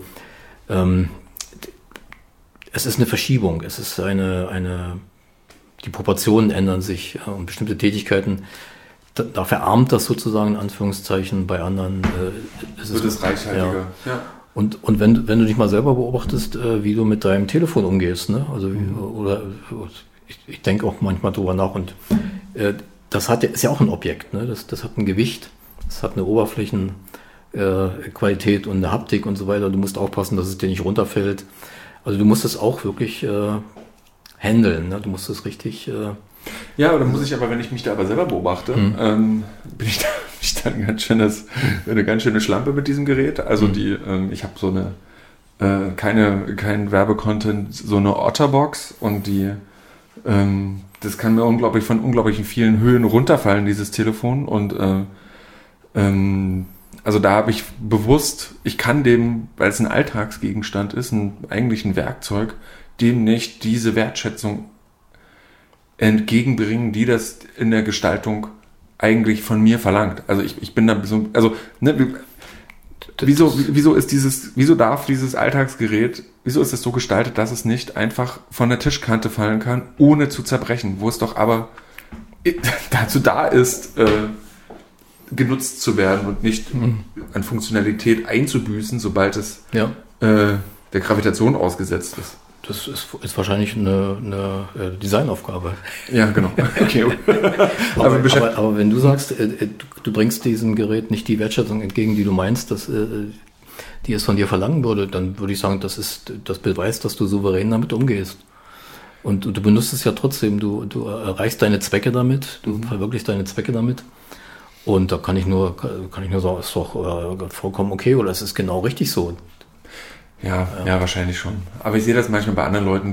es ist eine Verschiebung, es ist die Proportionen ändern sich und bestimmte Tätigkeiten, da verarmt das sozusagen in Anführungszeichen, bei anderen wird es reichhaltiger. Ja. Und wenn du dich mal selber beobachtest, wie du mit deinem Telefon umgehst, ne? Also oder ich denke auch manchmal drüber nach und das ist ja auch ein Objekt, ne? Das hat ein Gewicht, das hat eine Oberflächenqualität und eine Haptik und so weiter. Du musst aufpassen, dass es dir nicht runterfällt. Also du musst es auch wirklich handeln, ne? Du musst es richtig. Ja, oder muss ich aber, wenn ich mich da aber selber beobachte, bin ich da eine ganz schöne Schlampe mit diesem Gerät. Also ich habe so eine kein Werbecontent, so eine Otterbox und das kann mir von unglaublich vielen Höhen runterfallen, dieses Telefon und also da habe ich bewusst, ich kann dem, weil es ein Alltagsgegenstand ist, eigentlich ein Werkzeug, dem nicht diese Wertschätzung entgegenbringen, die das in der Gestaltung eigentlich von mir verlangt. Also ich bin da so, also wieso darf dieses Alltagsgerät, wieso ist es so gestaltet, dass es nicht einfach von der Tischkante fallen kann, ohne zu zerbrechen, wo es doch aber dazu da ist, genutzt zu werden und nicht an Funktionalität einzubüßen, sobald es der Gravitation ausgesetzt ist. Das ist wahrscheinlich eine Designaufgabe. Ja, genau. Okay. aber wenn du sagst, du bringst diesem Gerät nicht die Wertschätzung entgegen, die du meinst, die es von dir verlangen würde, dann würde ich sagen, das beweist, dass du souverän damit umgehst. Und du benutzt es ja trotzdem, du erreichst deine Zwecke damit, du verwirklichst deine Zwecke damit. Und da kann ich nur sagen, ist doch vollkommen okay oder es ist genau richtig so. Ja, wahrscheinlich schon. Aber ich sehe das manchmal bei anderen Leuten,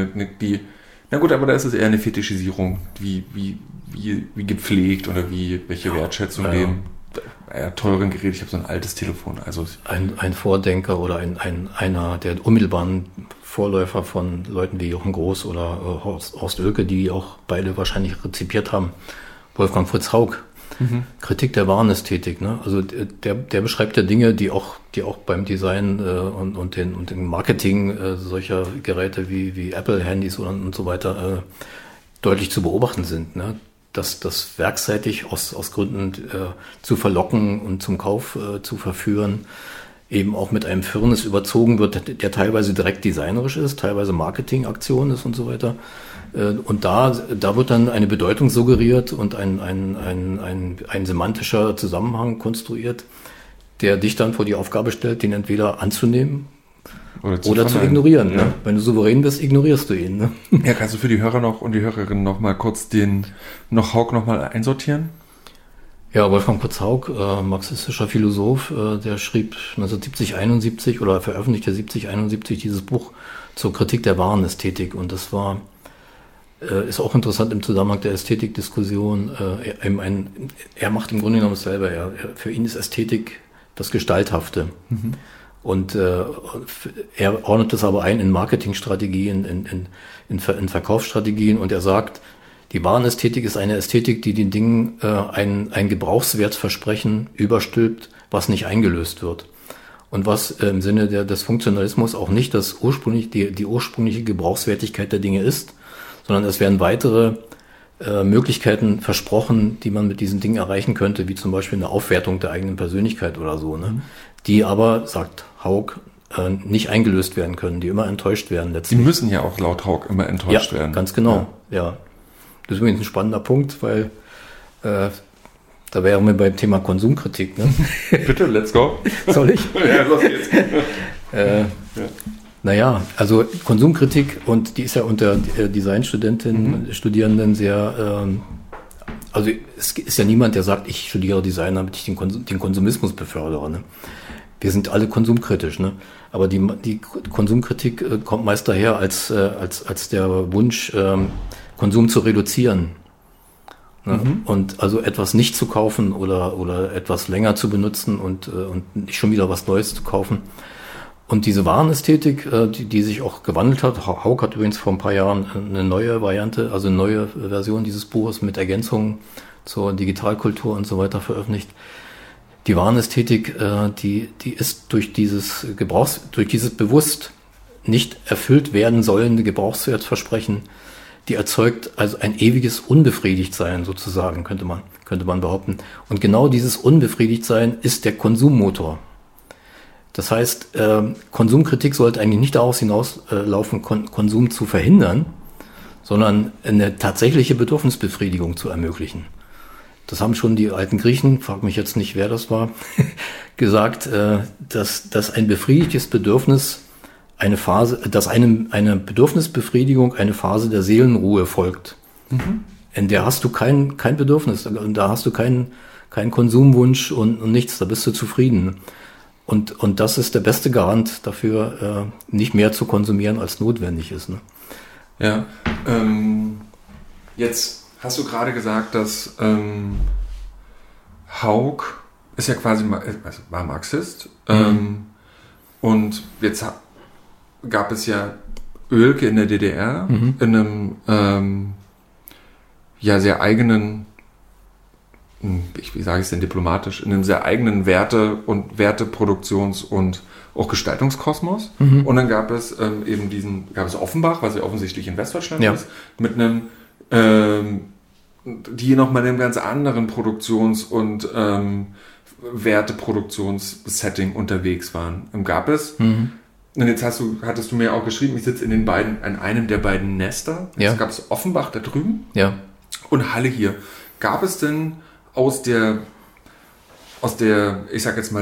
na gut, aber da ist es eher eine Fetischisierung, wie gepflegt oder welche Wertschätzung dem teuren Gerät. Ich habe so ein altes Telefon. Also ein Vordenker oder einer der unmittelbaren Vorläufer von Leuten wie Jochen Groß oder Horst Oelke, die auch beide wahrscheinlich rezipiert haben, Wolfgang Fritz Haug. Kritik der Warenästhetik, ne? Also der beschreibt ja Dinge, die auch beim Design und dem Marketing solcher Geräte wie Apple-Handys und so weiter deutlich zu beobachten sind, ne? Dass das werkseitig aus Gründen zu verlocken und zum Kauf zu verführen, eben auch mit einem Firnis überzogen wird, der teilweise direkt designerisch ist, teilweise Marketingaktion ist und so weiter. Und da wird dann eine Bedeutung suggeriert und ein semantischer Zusammenhang konstruiert, der dich dann vor die Aufgabe stellt, den entweder anzunehmen oder zu ignorieren. Ja. Ne? Wenn du souverän bist, ignorierst du ihn. Ne? Ja, kannst du für die Hörer und die Hörerinnen noch mal kurz Haug noch mal einsortieren? Ja, Wolfgang Fritz Haug, marxistischer Philosoph, der schrieb 1970-71 oder veröffentlichte 70-71 dieses Buch zur Kritik der Warenästhetik. Und das ist auch interessant im Zusammenhang der Ästhetikdiskussion. Er macht im Grunde genommen dasselbe. Für ihn ist Ästhetik das Gestalthafte. Und er ordnet das aber ein in Marketingstrategien, in Verkaufsstrategien. Und er sagt, die Warenästhetik ist eine Ästhetik, die den Dingen ein Gebrauchswertversprechen überstülpt, was nicht eingelöst wird. Und was im Sinne des Funktionalismus auch nicht die ursprüngliche Gebrauchswertigkeit der Dinge ist, sondern es werden weitere Möglichkeiten versprochen, die man mit diesen Dingen erreichen könnte, wie zum Beispiel eine Aufwertung der eigenen Persönlichkeit oder so, ne? Die aber, sagt Haug, nicht eingelöst werden können, die immer enttäuscht werden letztlich. Die müssen ja auch laut Haug immer enttäuscht werden. Ganz genau, ja. Das ist übrigens ein spannender Punkt, weil da wären wir beim Thema Konsumkritik. Ne? Bitte, let's go. Soll ich? Ja, los geht's. Naja, also Konsumkritik, und die ist ja unter Designstudentinnen, Studierenden sehr, also es ist ja niemand, der sagt, ich studiere Design, damit ich den Konsumismus befördere. Ne? Wir sind alle konsumkritisch, ne? Aber die Konsumkritik kommt meist daher als der Wunsch, Konsum zu reduzieren. Ne? Und also etwas nicht zu kaufen oder etwas länger zu benutzen und nicht schon wieder was Neues zu kaufen. Und diese Warenästhetik, die sich auch gewandelt hat, Haug hat übrigens vor ein paar Jahren eine neue Variante, also eine neue Version dieses Buches mit Ergänzungen zur Digitalkultur und so weiter veröffentlicht. Die Warenästhetik, die ist durch dieses bewusst nicht erfüllt werden sollende Gebrauchswertversprechen, die erzeugt also ein ewiges Unbefriedigtsein sozusagen, könnte man behaupten. Und genau dieses Unbefriedigtsein ist der Konsummotor. Das heißt, Konsumkritik sollte eigentlich nicht daraus hinauslaufen, Konsum zu verhindern, sondern eine tatsächliche Bedürfnisbefriedigung zu ermöglichen. Das haben schon die alten Griechen, frag mich jetzt nicht, wer das war, gesagt, dass ein befriedigtes Bedürfnis eine Bedürfnisbefriedigung eine Phase der Seelenruhe folgt. In der hast du kein Bedürfnis, da hast du keinen Konsumwunsch und nichts, da bist du zufrieden. Und das ist der beste Garant dafür, nicht mehr zu konsumieren, als notwendig ist. Ne? Ja, jetzt hast du gerade gesagt, dass Haug ist ja quasi, war Marxist, und jetzt gab es ja Oelke in der DDR in einem sehr eigenen, wie sage ich es denn diplomatisch, in einem sehr eigenen Werteproduktions- und auch Gestaltungskosmos. Und dann gab es gab es Offenbach, was ja offensichtlich in Westdeutschland ist, mit einem, die nochmal in einem ganz anderen Produktions- und Werteproduktionssetting unterwegs waren. Gab es, und jetzt hattest du mir auch geschrieben, ich sitze in einem der beiden Nester. Jetzt gab es Offenbach da drüben und Halle hier. Gab es denn aus der, ich sag jetzt mal,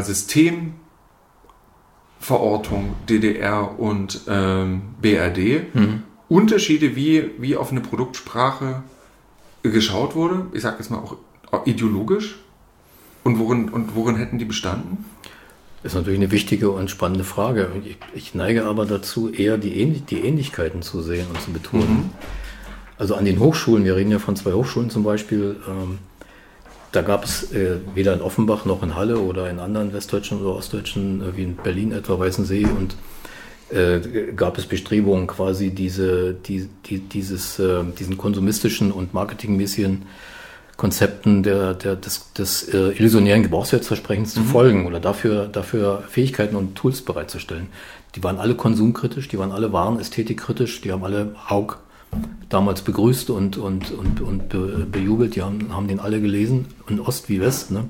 Systemverortung DDR und BRD Unterschiede, wie auf eine Produktsprache geschaut wurde? Ich sag jetzt mal auch ideologisch. Und worin hätten die bestanden? Das ist natürlich eine wichtige und spannende Frage. Ich neige aber dazu, eher die Ähnlichkeiten zu sehen und zu betonen. Also an den Hochschulen, wir reden ja von 2 Hochschulen zum Beispiel, da gab es weder in Offenbach noch in Halle oder in anderen westdeutschen oder ostdeutschen, wie in Berlin etwa Weißensee, und gab es Bestrebungen, quasi diesen konsumistischen und marketingmäßigen Konzepten des illusionären Gebrauchswertversprechens zu folgen oder dafür Fähigkeiten und Tools bereitzustellen. Die waren alle konsumkritisch, die waren alle warenästhetikkritisch, die haben alle Haug damals begrüßt und bejubelt, die haben den alle gelesen, in Ost wie West. Ne?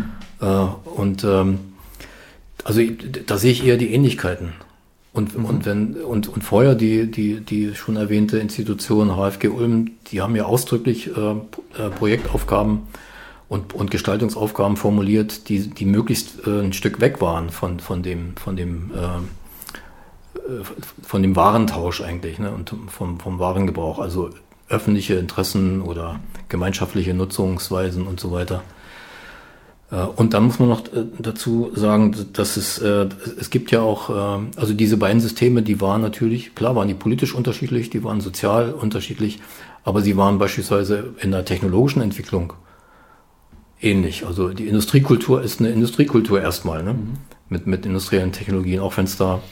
Also da sehe ich eher die Ähnlichkeiten. Und vorher die schon erwähnte Institution HFG Ulm, die haben ja ausdrücklich Projektaufgaben und Gestaltungsaufgaben formuliert, die möglichst ein Stück weg waren von dem Warentausch eigentlich, ne, und vom Warengebrauch, also öffentliche Interessen oder gemeinschaftliche Nutzungsweisen und so weiter. Und dann muss man noch dazu sagen, dass es gibt ja auch, also diese beiden Systeme, die waren natürlich, klar waren die politisch unterschiedlich, die waren sozial unterschiedlich, aber sie waren beispielsweise in der technologischen Entwicklung ähnlich. Also die Industriekultur ist eine Industriekultur erstmal, ne? Mit industriellen Technologien, auch wenn es da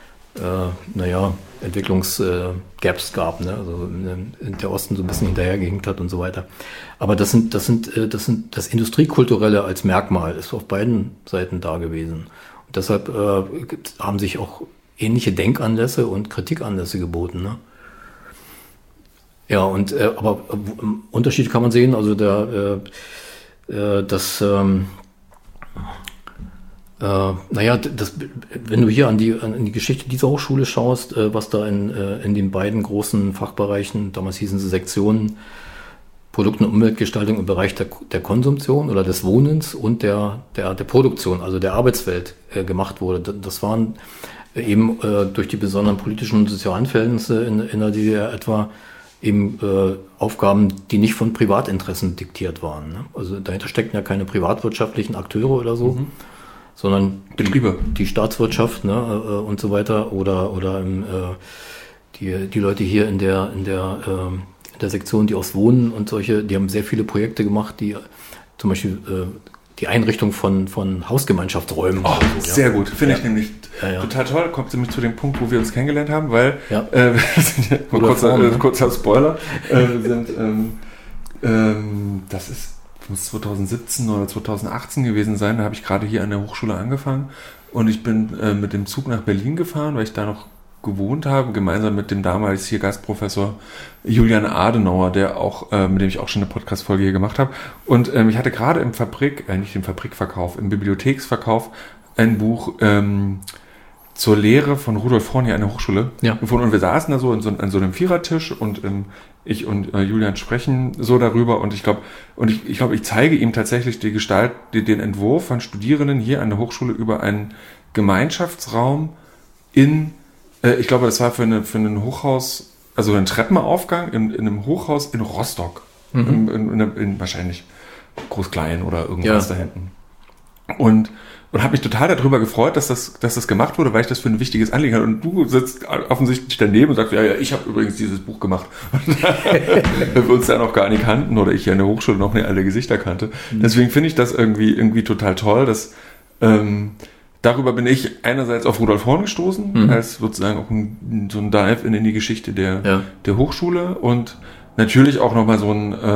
Entwicklungsgaps gab, ne? Also der Osten so ein bisschen hinterhergehinkt hat und so weiter. Aber das Industriekulturelle als Merkmal ist auf beiden Seiten da gewesen. Und deshalb haben sich auch ähnliche Denkanlässe und Kritikanlässe geboten, ne? Ja, und aber Unterschied kann man sehen, also wenn du hier an die Geschichte dieser Hochschule schaust, was da in den beiden großen Fachbereichen, damals hießen sie Sektionen, Produkt- und Umweltgestaltung im Bereich der Konsumtion oder des Wohnens und der Produktion, also der Arbeitswelt gemacht wurde. Das waren eben durch die besonderen politischen und sozialen Verhältnisse in der DDR etwa eben Aufgaben, die nicht von Privatinteressen diktiert waren. Ne? Also dahinter steckten ja keine privatwirtschaftlichen Akteure oder so, sondern Betriebe, die Staatswirtschaft, ne, und so weiter, oder die Leute hier in der Sektion, die aus Wohnen und solche, die haben sehr viele Projekte gemacht, die zum Beispiel die Einrichtung von Hausgemeinschaftsräumen. Oh, so, sehr gut, finde ich nämlich total toll. Kommt nämlich zu dem Punkt, wo wir uns kennengelernt haben, weil kurzer Spoiler, das muss 2017 oder 2018 gewesen sein, da habe ich gerade hier an der Hochschule angefangen und ich bin mit dem Zug nach Berlin gefahren, weil ich da noch gewohnt habe, gemeinsam mit dem damals hier Gastprofessor Julian Adenauer, mit dem ich auch schon eine Podcast-Folge hier gemacht habe. Und ich hatte gerade im Bibliotheksverkauf ein Buch zur Lehre von Rudolf Horn hier an der Hochschule gefunden. Und wir saßen da so an so einem Vierertisch und ich und Julian sprechen so darüber und ich glaube, ich zeige ihm tatsächlich den Entwurf von Studierenden hier an der Hochschule über einen Gemeinschaftsraum ich glaube, das war für ein Hochhaus, also ein Treppenaufgang in einem Hochhaus in Rostock. In wahrscheinlich Groß-Klein oder irgendwas da hinten. Und habe mich total darüber gefreut, dass das gemacht wurde, weil ich das für ein wichtiges Anliegen hatte. Und du sitzt offensichtlich daneben und sagst, ja, ich habe übrigens dieses Buch gemacht. Weil wir uns ja noch gar nicht kannten oder ich ja in der Hochschule noch nicht alle Gesichter kannte. Deswegen finde ich das irgendwie total toll, dass darüber bin ich einerseits auf Rudolf Horn gestoßen, als sozusagen auch so ein Dive in die Geschichte der Hochschule und natürlich auch nochmal so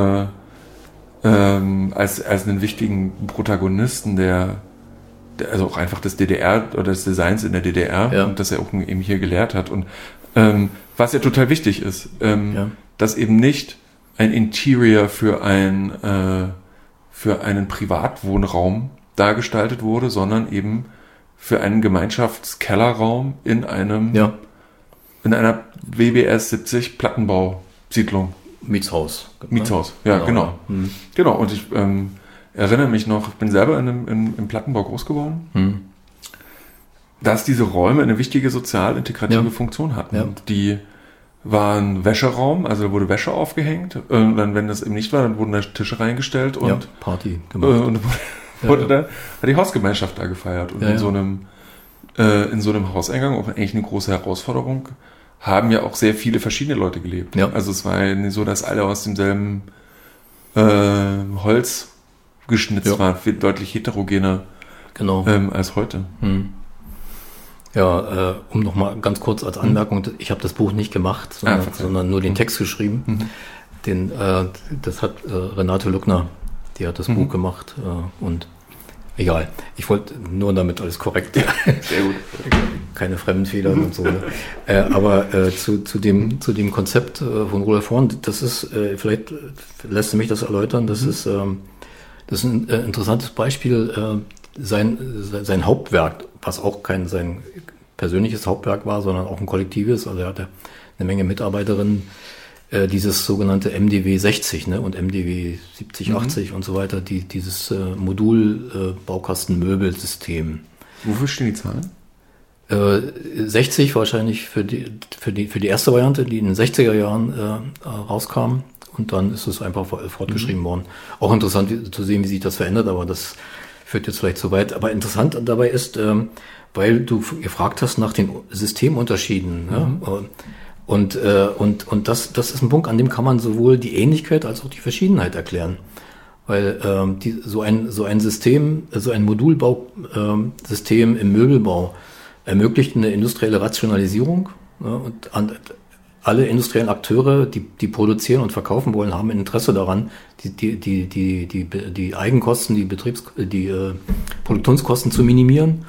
als einen wichtigen Protagonisten also auch einfach des DDR oder des Designs in der DDR und das er auch eben hier gelehrt hat und was ja total wichtig ist, dass eben nicht ein Interior für einen Privatwohnraum dargestaltet wurde, sondern eben für einen Gemeinschaftskellerraum in einer WBS 70 Plattenbausiedlung. Mietshaus. Mietshaus, ja, genau. Genau, und ich erinnere mich noch, ich bin selber im Plattenbau groß geworden, dass diese Räume eine wichtige sozial-integrative Funktion hatten. Ja. Die waren Wäscheraum, also da wurde Wäsche aufgehängt. Und dann, wenn das eben nicht war, dann wurden da Tische reingestellt und Party gemacht. hat die Hausgemeinschaft da gefeiert. Und in so einem Hauseingang, auch eigentlich eine große Herausforderung, haben ja auch sehr viele verschiedene Leute gelebt. Ja. Also es war ja nicht so, dass alle aus demselben Holz geschnitzt waren, viel deutlich heterogener als heute. Ja, um nochmal ganz kurz als Anmerkung, ich habe das Buch nicht gemacht, sondern nur den Text geschrieben. Das hat Renate Lückner, die hat das Buch gemacht und egal. Ich wollte nur damit alles korrekt. Sehr gut. Keine Fremdenfehler und so. Aber zu dem Konzept von Rudolf Horn, das ist, vielleicht lässt du mich das erläutern, das ist ein interessantes Beispiel. Sein Hauptwerk, was auch kein sein persönliches Hauptwerk war, sondern auch ein kollektives, also er hatte eine Menge Mitarbeiterinnen, dieses sogenannte MDW 60, ne, und MDW 70, 80 und so weiter, dieses Modul-Baukastenmöbelsystem. Wofür stehen die Zahlen? 60 wahrscheinlich für die erste Variante, die in den 60er Jahren rauskam, und dann ist es einfach fortgeschrieben worden. Auch interessant zu sehen, wie sich das verändert, aber das führt jetzt vielleicht zu weit. Aber interessant dabei ist, weil du gefragt hast nach den Systemunterschieden. Ja? Und das ist ein Punkt, an dem kann man sowohl die Ähnlichkeit als auch die Verschiedenheit erklären. Weil so ein System, so ein Modulbausystem im Möbelbau ermöglicht eine industrielle Rationalisierung. Ja, und alle industriellen Akteure, die produzieren und verkaufen wollen, haben ein Interesse daran, die Eigenkosten, die Produktionskosten zu minimieren.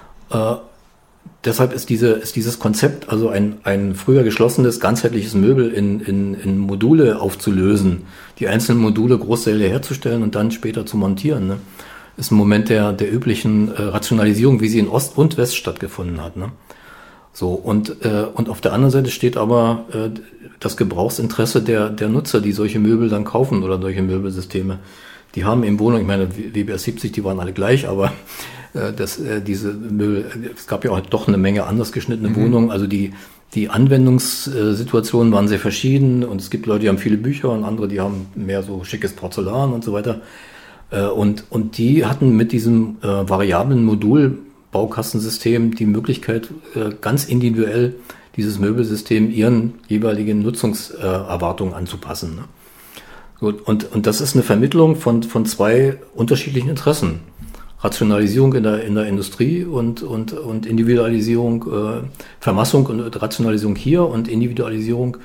Deshalb ist dieses Konzept, also ein früher geschlossenes, ganzheitliches Möbel in Module aufzulösen, die einzelnen Module großzählig herzustellen und dann später zu montieren, ne, ist ein Moment der üblichen Rationalisierung, wie sie in Ost und West stattgefunden hat. Ne? So, und auf der anderen Seite steht aber das Gebrauchsinteresse der Nutzer, die solche Möbel dann kaufen oder solche Möbelsysteme. Die haben in Wohnungen, ich meine, WBS 70, die waren alle gleich, aber diese Möbel, es gab ja auch doch eine Menge anders geschnittene Wohnungen, also die Anwendungssituationen waren sehr verschieden, und es gibt Leute, die haben viele Bücher und andere, die haben mehr so schickes Porzellan und so weiter. Und die hatten mit diesem variablen Modulbaukastensystem die Möglichkeit, ganz individuell dieses Möbelsystem ihren jeweiligen Nutzungserwartungen anzupassen. Ne? Gut, und das ist eine Vermittlung von zwei unterschiedlichen Interessen. Rationalisierung in der Industrie und Individualisierung, Vermassung und Rationalisierung hier und Individualisierung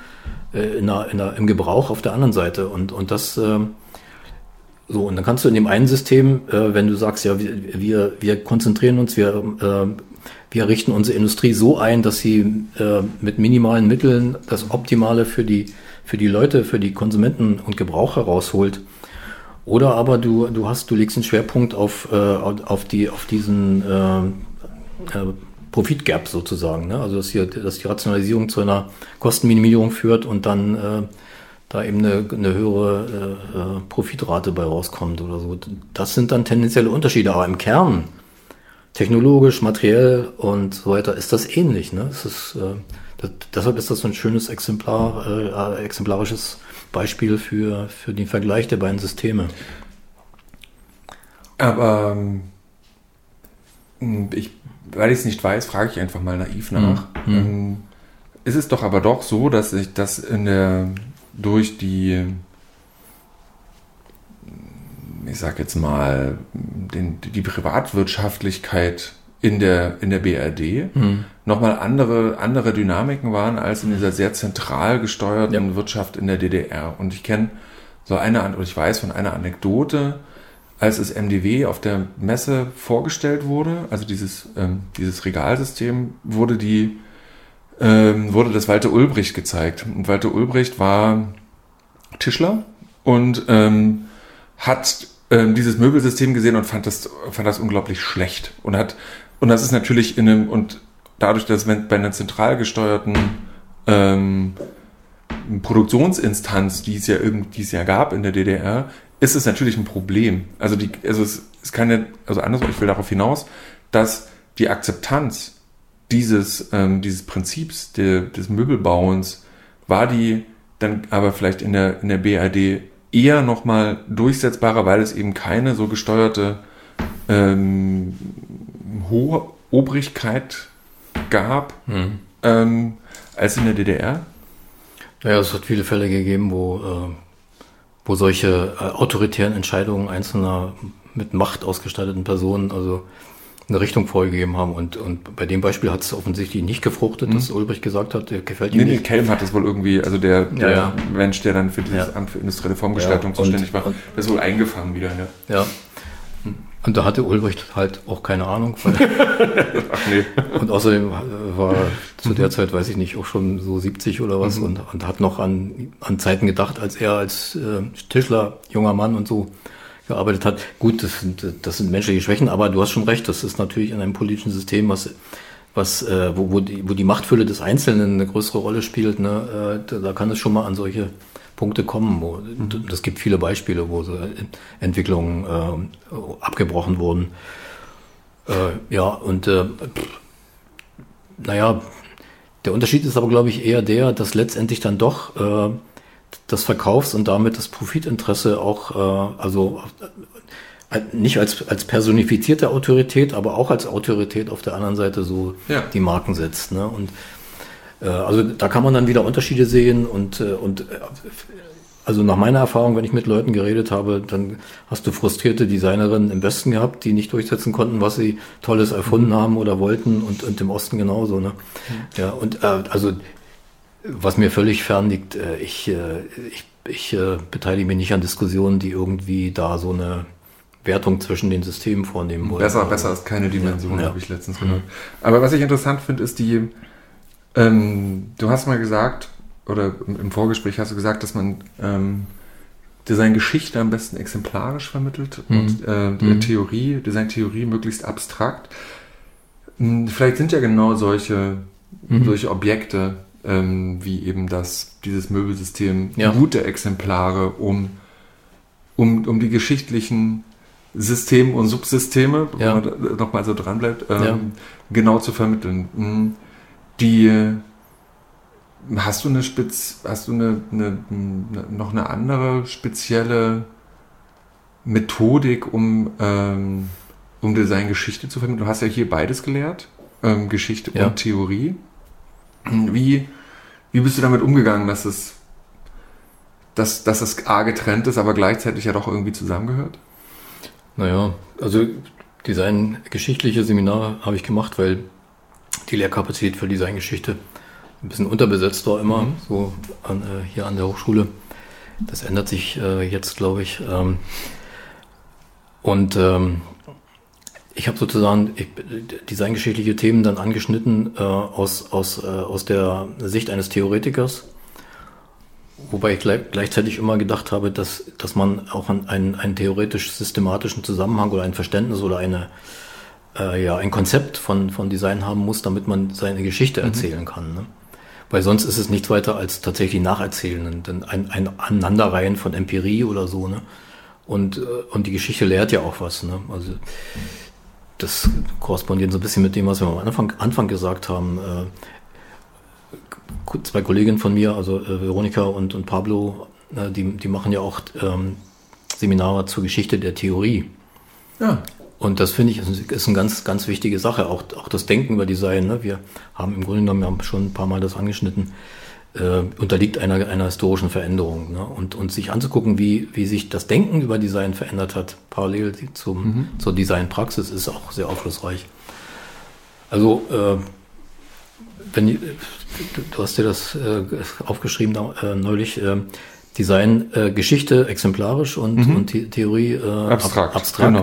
im Gebrauch auf der anderen Seite. Und das so, und dann kannst du in dem einen System, wenn du sagst, ja, wir konzentrieren uns, wir richten unsere Industrie so ein, dass sie mit minimalen Mitteln das Optimale für die Leute, für die Konsumenten und Gebraucher rausholt. Oder aber du legst einen Schwerpunkt auf diesen Profit-Gap sozusagen, ne? Also dass die Rationalisierung zu einer Kostenminimierung führt und dann da eben eine höhere Profitrate bei rauskommt oder so. Das sind dann tendenzielle Unterschiede, aber im Kern, technologisch, materiell und so weiter, ist das ähnlich. Ne? Deshalb ist das so ein schönes exemplarisches Beispiel für den Vergleich der beiden Systeme. Aber weil ich es nicht weiß, frage ich einfach mal naiv nach. Ist es doch aber doch so, dass sich das durch die, ich sag jetzt mal, die Privatwirtschaftlichkeit in der BRD nochmal andere Dynamiken waren als in dieser sehr zentral gesteuerten Wirtschaft in der DDR. Und ich kenne ich weiß von einer Anekdote, als das MDW auf der Messe vorgestellt wurde, also dieses Regalsystem, wurde das Walter Ulbricht gezeigt. Und Walter Ulbricht war Tischler und hat dieses Möbelsystem gesehen und fand das unglaublich schlecht. Und das ist natürlich und dadurch, dass bei einer zentral gesteuerten Produktionsinstanz, die es ja gab in der DDR, ist es natürlich ein Problem. Es ist keine, also andersrum, ich will darauf hinaus, dass die Akzeptanz dieses Prinzips des Möbelbauens war die dann aber vielleicht in der BRD eher nochmal durchsetzbarer, weil es eben keine so gesteuerte hohe Obrigkeit gab als in der DDR? Naja, es hat viele Fälle gegeben, wo solche autoritären Entscheidungen einzelner mit Macht ausgestatteten Personen also eine Richtung vorgegeben haben. Und bei dem Beispiel hat es offensichtlich nicht gefruchtet, dass Ulbricht gesagt hat, der gefällt ihm nicht. Nee, Kelm hat das wohl irgendwie, also der Mensch, der dann für dieses Amt für industrielle Formgestaltung zuständig war, das ist wohl eingefangen wieder. Ja. Und da hatte Ulbricht halt auch keine Ahnung. Ach nee. Und außerdem war zu der Zeit, weiß ich nicht, auch schon so 70 oder was und hat noch an Zeiten gedacht, als er als Tischler, junger Mann und so gearbeitet hat. Gut, das sind menschliche Schwächen, aber du hast schon recht, das ist natürlich in einem politischen System, wo die Machtfülle des Einzelnen eine größere Rolle spielt, ne, da kann es schon mal an solche Punkte kommen. Das gibt viele Beispiele, wo so Entwicklungen abgebrochen wurden. Der Unterschied ist aber, glaube ich, eher der, dass letztendlich dann doch das Verkaufs- und damit das Profitinteresse auch, nicht als personifizierte Autorität, aber auch als Autorität auf der anderen Seite so die Marken setzt. Ne? Und also da kann man dann wieder Unterschiede sehen und also nach meiner Erfahrung, wenn ich mit Leuten geredet habe, dann hast du frustrierte Designerinnen im Westen gehabt, die nicht durchsetzen konnten, was sie Tolles erfunden haben oder wollten und im Osten genauso. Ne? Ja, und also was mir völlig fern liegt, ich beteilige mich nicht an Diskussionen, die irgendwie da so eine Wertung zwischen den Systemen vornehmen wollen. Besser ist keine Dimension, habe ich letztens gehört. Aber was ich interessant finde, ist du hast mal gesagt, oder im Vorgespräch hast du gesagt, dass man Designgeschichte am besten exemplarisch vermittelt und Designtheorie möglichst abstrakt. Vielleicht sind ja genau solche Objekte, wie eben dieses Möbelsystem, gute Exemplare, um die geschichtlichen Systeme und Subsysteme, wenn man nochmal so dran bleibt, genau zu vermitteln. Hast du noch eine andere spezielle Methodik, um Designgeschichte zu vermitteln? Du hast ja hier beides gelehrt, Geschichte und Theorie. Wie bist du damit umgegangen, dass das A getrennt ist, aber gleichzeitig ja doch irgendwie zusammengehört? Naja, also Designgeschichtliche Seminare habe ich gemacht, weil die Lehrkapazität für Designgeschichte ein bisschen unterbesetzt war immer, so hier an der Hochschule. Das ändert sich jetzt, glaube ich. Ich habe sozusagen designgeschichtliche Themen dann angeschnitten aus der Sicht eines Theoretikers, wobei ich gleichzeitig immer gedacht habe, dass man auch einen theoretisch-systematischen Zusammenhang oder ein Verständnis oder ein Konzept von Design haben muss, damit man seine Geschichte erzählen kann. Ne? Weil sonst ist es nichts weiter als tatsächlich Nacherzählen, denn ein Aneinanderreihen von Empirie oder so. Ne? Und die Geschichte lehrt ja auch was. Ne? Also das korrespondiert so ein bisschen mit dem, was wir am Anfang gesagt haben. Zwei Kolleginnen von mir, also Veronika und Pablo, die machen ja auch Seminare zur Geschichte der Theorie. Ja. Und das finde ich ist eine ganz, ganz wichtige Sache. Auch das Denken über Design. Ne? Wir haben im Grunde genommen, wir haben schon ein paar Mal das angeschnitten, unterliegt einer historischen Veränderung. Ne? Und sich anzugucken, wie sich das Denken über Design verändert hat, parallel zur Designpraxis, ist auch sehr aufschlussreich. Also, du hast dir das aufgeschrieben neulich, Design, Geschichte exemplarisch und Theorie abstrakt. Genau.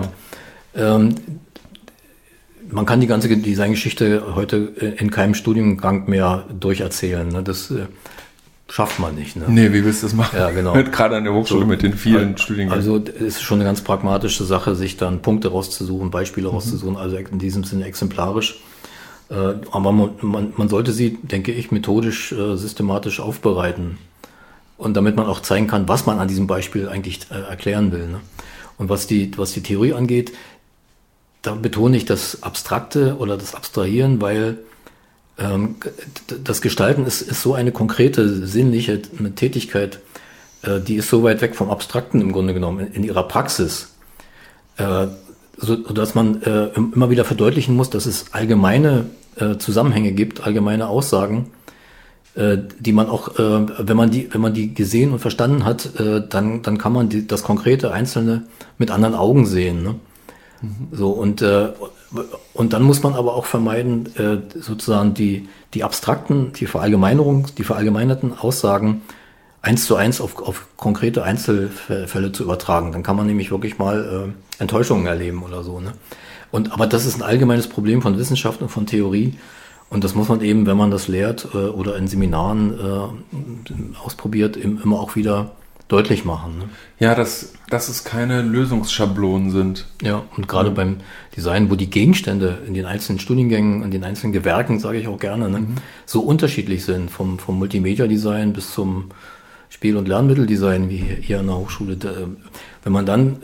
Man kann die ganze Designgeschichte heute in keinem Studiengang mehr durcherzählen. Ne? Das schafft man nicht. Ne? Nee, wie willst du das machen? Ja, genau. Gerade an der Hochschule mit den vielen Studiengängen. Also es ist schon eine ganz pragmatische Sache, sich dann Punkte rauszusuchen, Beispiele rauszusuchen, also in diesem Sinne exemplarisch. Aber man sollte sie, denke ich, methodisch, systematisch aufbereiten. Und damit man auch zeigen kann, was man an diesem Beispiel eigentlich erklären will. Ne? Und was die Theorie angeht, da betone ich das Abstrakte oder das Abstrahieren, weil das Gestalten ist so eine konkrete, sinnliche Tätigkeit, die ist so weit weg vom Abstrakten im Grunde genommen in ihrer Praxis, sodass man immer wieder verdeutlichen muss, dass es allgemeine Zusammenhänge gibt, allgemeine Aussagen, die man auch, wenn man die gesehen und verstanden hat, dann kann man das konkrete Einzelne mit anderen Augen sehen. Ne? So, und dann muss man aber auch vermeiden, sozusagen die abstrakten, die verallgemeinerten Aussagen 1:1 auf konkrete Einzelfälle zu übertragen. Dann kann man nämlich wirklich mal Enttäuschungen erleben oder so. Ne? Aber das ist ein allgemeines Problem von Wissenschaft und von Theorie. Und das muss man eben, wenn man das lehrt oder in Seminaren ausprobiert, eben immer auch wieder deutlich machen. Ne? Ja, dass es keine Lösungsschablonen sind. Ja, und gerade beim Design, wo die Gegenstände in den einzelnen Studiengängen, in den einzelnen Gewerken, sage ich auch gerne, ne, so unterschiedlich sind, vom Multimedia-Design bis zum Spiel- und Lernmitteldesign, wie hier an der Hochschule. Wenn man dann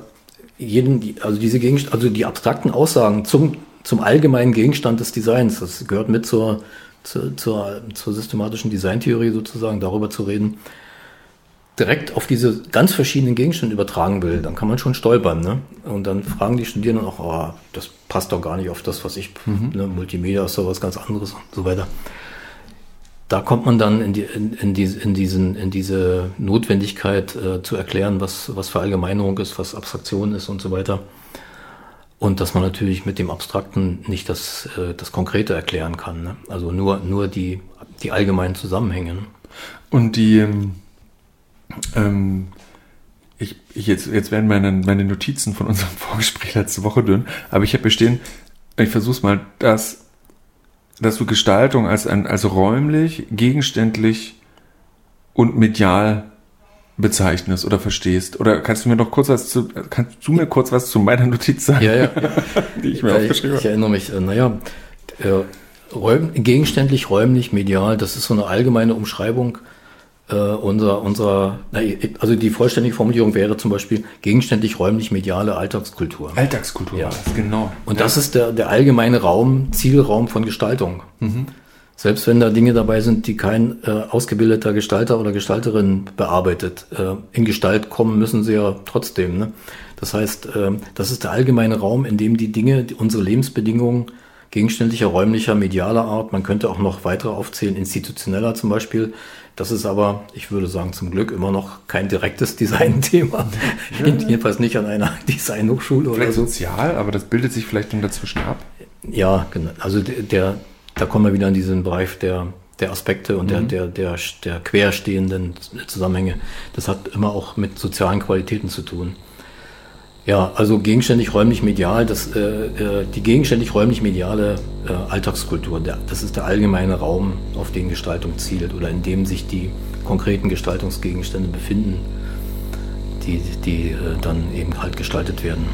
die abstrakten Aussagen zum allgemeinen Gegenstand des Designs, das gehört mit zur systematischen Designtheorie sozusagen, darüber zu reden, direkt auf diese ganz verschiedenen Gegenstände übertragen will, dann kann man schon stolpern. Ne? Und dann fragen die Studierenden auch, das passt doch gar nicht auf das, was ich, ne, Multimedia ist doch was ganz anderes und so weiter. Da kommt man dann in diese Notwendigkeit zu erklären, was Verallgemeinerung ist, was Abstraktion ist und so weiter. Und dass man natürlich mit dem Abstrakten nicht das Konkrete erklären kann. Ne? Also nur die allgemeinen Zusammenhänge. Ne? Und jetzt werden meine Notizen von unserem Vorgespräch letzte Woche dünn, aber ich habe bestehen, ich versuch's mal, dass du Gestaltung als räumlich, gegenständlich und medial bezeichnest oder verstehst. Oder kannst du mir kurz was zu meiner Notiz sagen? Ja. Die ich mir aufgeschrieben habe. Ich erinnere mich, gegenständlich, räumlich, medial, das ist so eine allgemeine Umschreibung also die vollständige Formulierung wäre zum Beispiel gegenständlich, räumlich, mediale Alltagskultur. Alltagskultur, ja. Genau. Und das ist der allgemeine Zielraum von Gestaltung. Mhm. Selbst wenn da Dinge dabei sind, die kein ausgebildeter Gestalter oder Gestalterin bearbeitet. In Gestalt kommen müssen sie ja trotzdem. Ne? Das heißt, das ist der allgemeine Raum, in dem die Dinge, unsere Lebensbedingungen, gegenständlicher, räumlicher, medialer Art, man könnte auch noch weitere aufzählen, institutioneller zum Beispiel. Das ist aber, ich würde sagen, zum Glück immer noch kein direktes Design-Thema. Ja. Jedenfalls nicht an einer Designhochschule oder so. Sozial, aber das bildet sich vielleicht dann dazwischen ab. Ja, genau. Also da kommen wir wieder in diesen Bereich der Aspekte und der querstehenden Zusammenhänge. Das hat immer auch mit sozialen Qualitäten zu tun. Ja, also gegenständig räumlich medial, die gegenständig räumlich mediale Alltagskultur, das ist der allgemeine Raum, auf den Gestaltung zielt oder in dem sich die konkreten Gestaltungsgegenstände befinden, die dann eben halt gestaltet werden.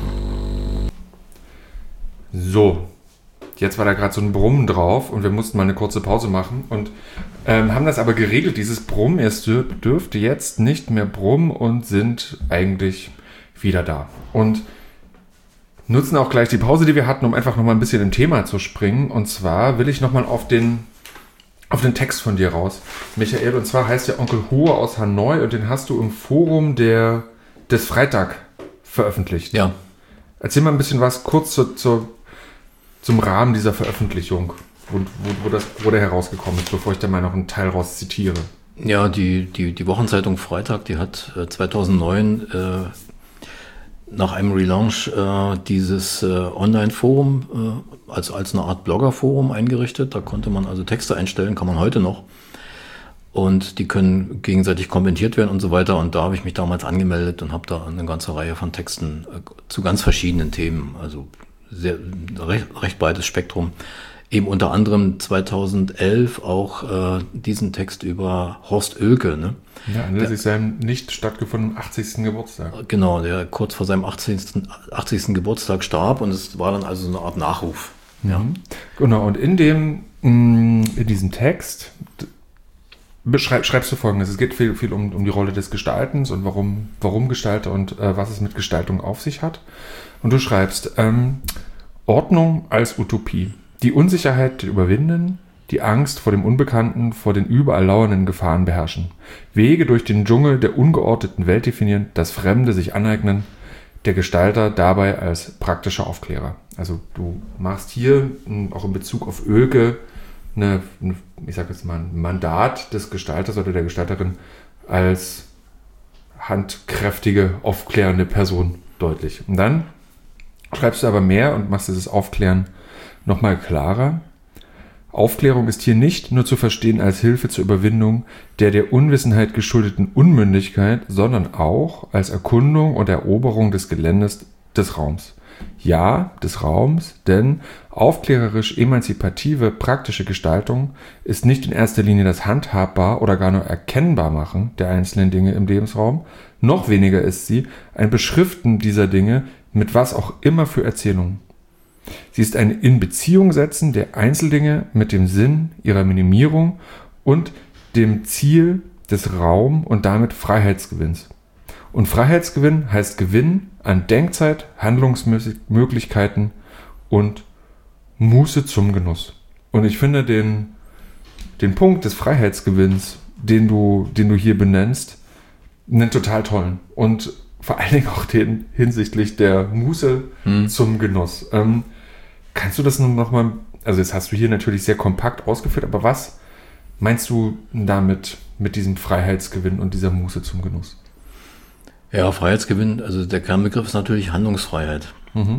So, jetzt war da gerade so ein Brummen drauf und wir mussten mal eine kurze Pause machen und haben das aber geregelt, dieses Brummen, es dürfte jetzt nicht mehr brummen und sind eigentlich wieder da. Und nutzen auch gleich die Pause, die wir hatten, um einfach nochmal ein bisschen im Thema zu springen. Und zwar will ich nochmal auf den Text von dir raus, Michael. Und zwar heißt der Onkel Hohe aus Hanoi und den hast du im Forum des Freitag veröffentlicht. Ja. Erzähl mal ein bisschen was kurz zum Rahmen dieser Veröffentlichung, wo der herausgekommen ist, bevor ich da mal noch einen Teil raus zitiere. Ja, die Wochenzeitung Freitag, die hat 2009 nach einem Relaunch dieses Online-Forum als eine Art Blogger-Forum eingerichtet. Da konnte man also Texte einstellen, kann man heute noch. Und die können gegenseitig kommentiert werden und so weiter. Und da habe ich mich damals angemeldet und habe da eine ganze Reihe von Texten zu ganz verschiedenen Themen, also recht breites Spektrum. Eben unter anderem 2011 auch diesen Text über Horst Oelke. Ne? Ja, anlässlich seinem nicht stattgefundenen 80. Geburtstag. Genau, der kurz vor seinem 80. Geburtstag starb und es war dann also so eine Art Nachruf. Mhm. Ja. Genau, und in diesem Text schreibst du Folgendes. Es geht viel um die Rolle des Gestaltens und warum Gestalter und was es mit Gestaltung auf sich hat. Und du schreibst, Ordnung als Utopie. Die Unsicherheit überwinden, die Angst vor dem Unbekannten, vor den überall lauernden Gefahren beherrschen. Wege durch den Dschungel der ungeordneten Welt definieren, das Fremde sich aneignen, der Gestalter dabei als praktischer Aufklärer. Also du machst hier auch in Bezug auf Oelke ich sage jetzt mal, ein Mandat des Gestalters oder der Gestalterin als handkräftige, aufklärende Person deutlich. Und dann schreibst du aber mehr und machst dieses Aufklären nochmal klarer. Aufklärung ist hier nicht nur zu verstehen als Hilfe zur Überwindung der Unwissenheit geschuldeten Unmündigkeit, sondern auch als Erkundung und Eroberung des Geländes des Raums. Ja, des Raums, denn aufklärerisch emanzipative praktische Gestaltung ist nicht in erster Linie das Handhabbar oder gar nur Erkennbarmachen der einzelnen Dinge im Lebensraum, noch weniger ist sie ein Beschriften dieser Dinge mit was auch immer für Erzählungen. Sie ist ein Inbeziehung-Setzen der Einzeldinge mit dem Sinn ihrer Minimierung und dem Ziel des Raum- und damit Freiheitsgewinns. Und Freiheitsgewinn heißt Gewinn an Denkzeit, Handlungsmöglichkeiten und Muße zum Genuss. Und ich finde den Punkt des Freiheitsgewinns, den du hier benennst, einen total tollen. Und vor allen Dingen auch den hinsichtlich der Muße zum Genuss. Kannst du das nun nochmal, also jetzt hast du hier natürlich sehr kompakt ausgeführt, aber was meinst du damit, mit diesem Freiheitsgewinn und dieser Muße zum Genuss? Ja, Freiheitsgewinn, also der Kernbegriff ist natürlich Handlungsfreiheit.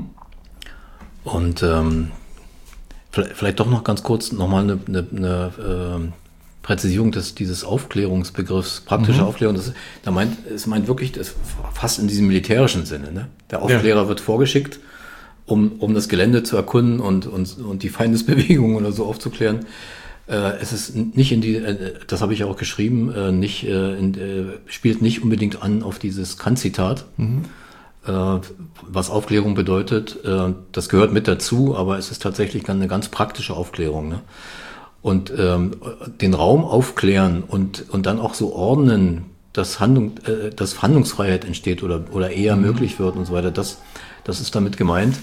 Und vielleicht doch noch ganz kurz nochmal eine Präzisierung dieses Aufklärungsbegriffs, praktische Aufklärung. Es meint wirklich das fast in diesem militärischen Sinne. Ne? Der Aufklärer wird vorgeschickt, um das Gelände zu erkunden und die Feindesbewegungen oder so aufzuklären. Es ist nicht das habe ich ja auch geschrieben, spielt nicht unbedingt an auf dieses Kant-Zitat, was Aufklärung bedeutet. Das gehört mit dazu, aber es ist tatsächlich eine ganz praktische Aufklärung. Ne? Und den Raum aufklären und dann auch so ordnen, dass Handlungsfreiheit entsteht oder eher möglich wird und so weiter, das ist damit gemeint.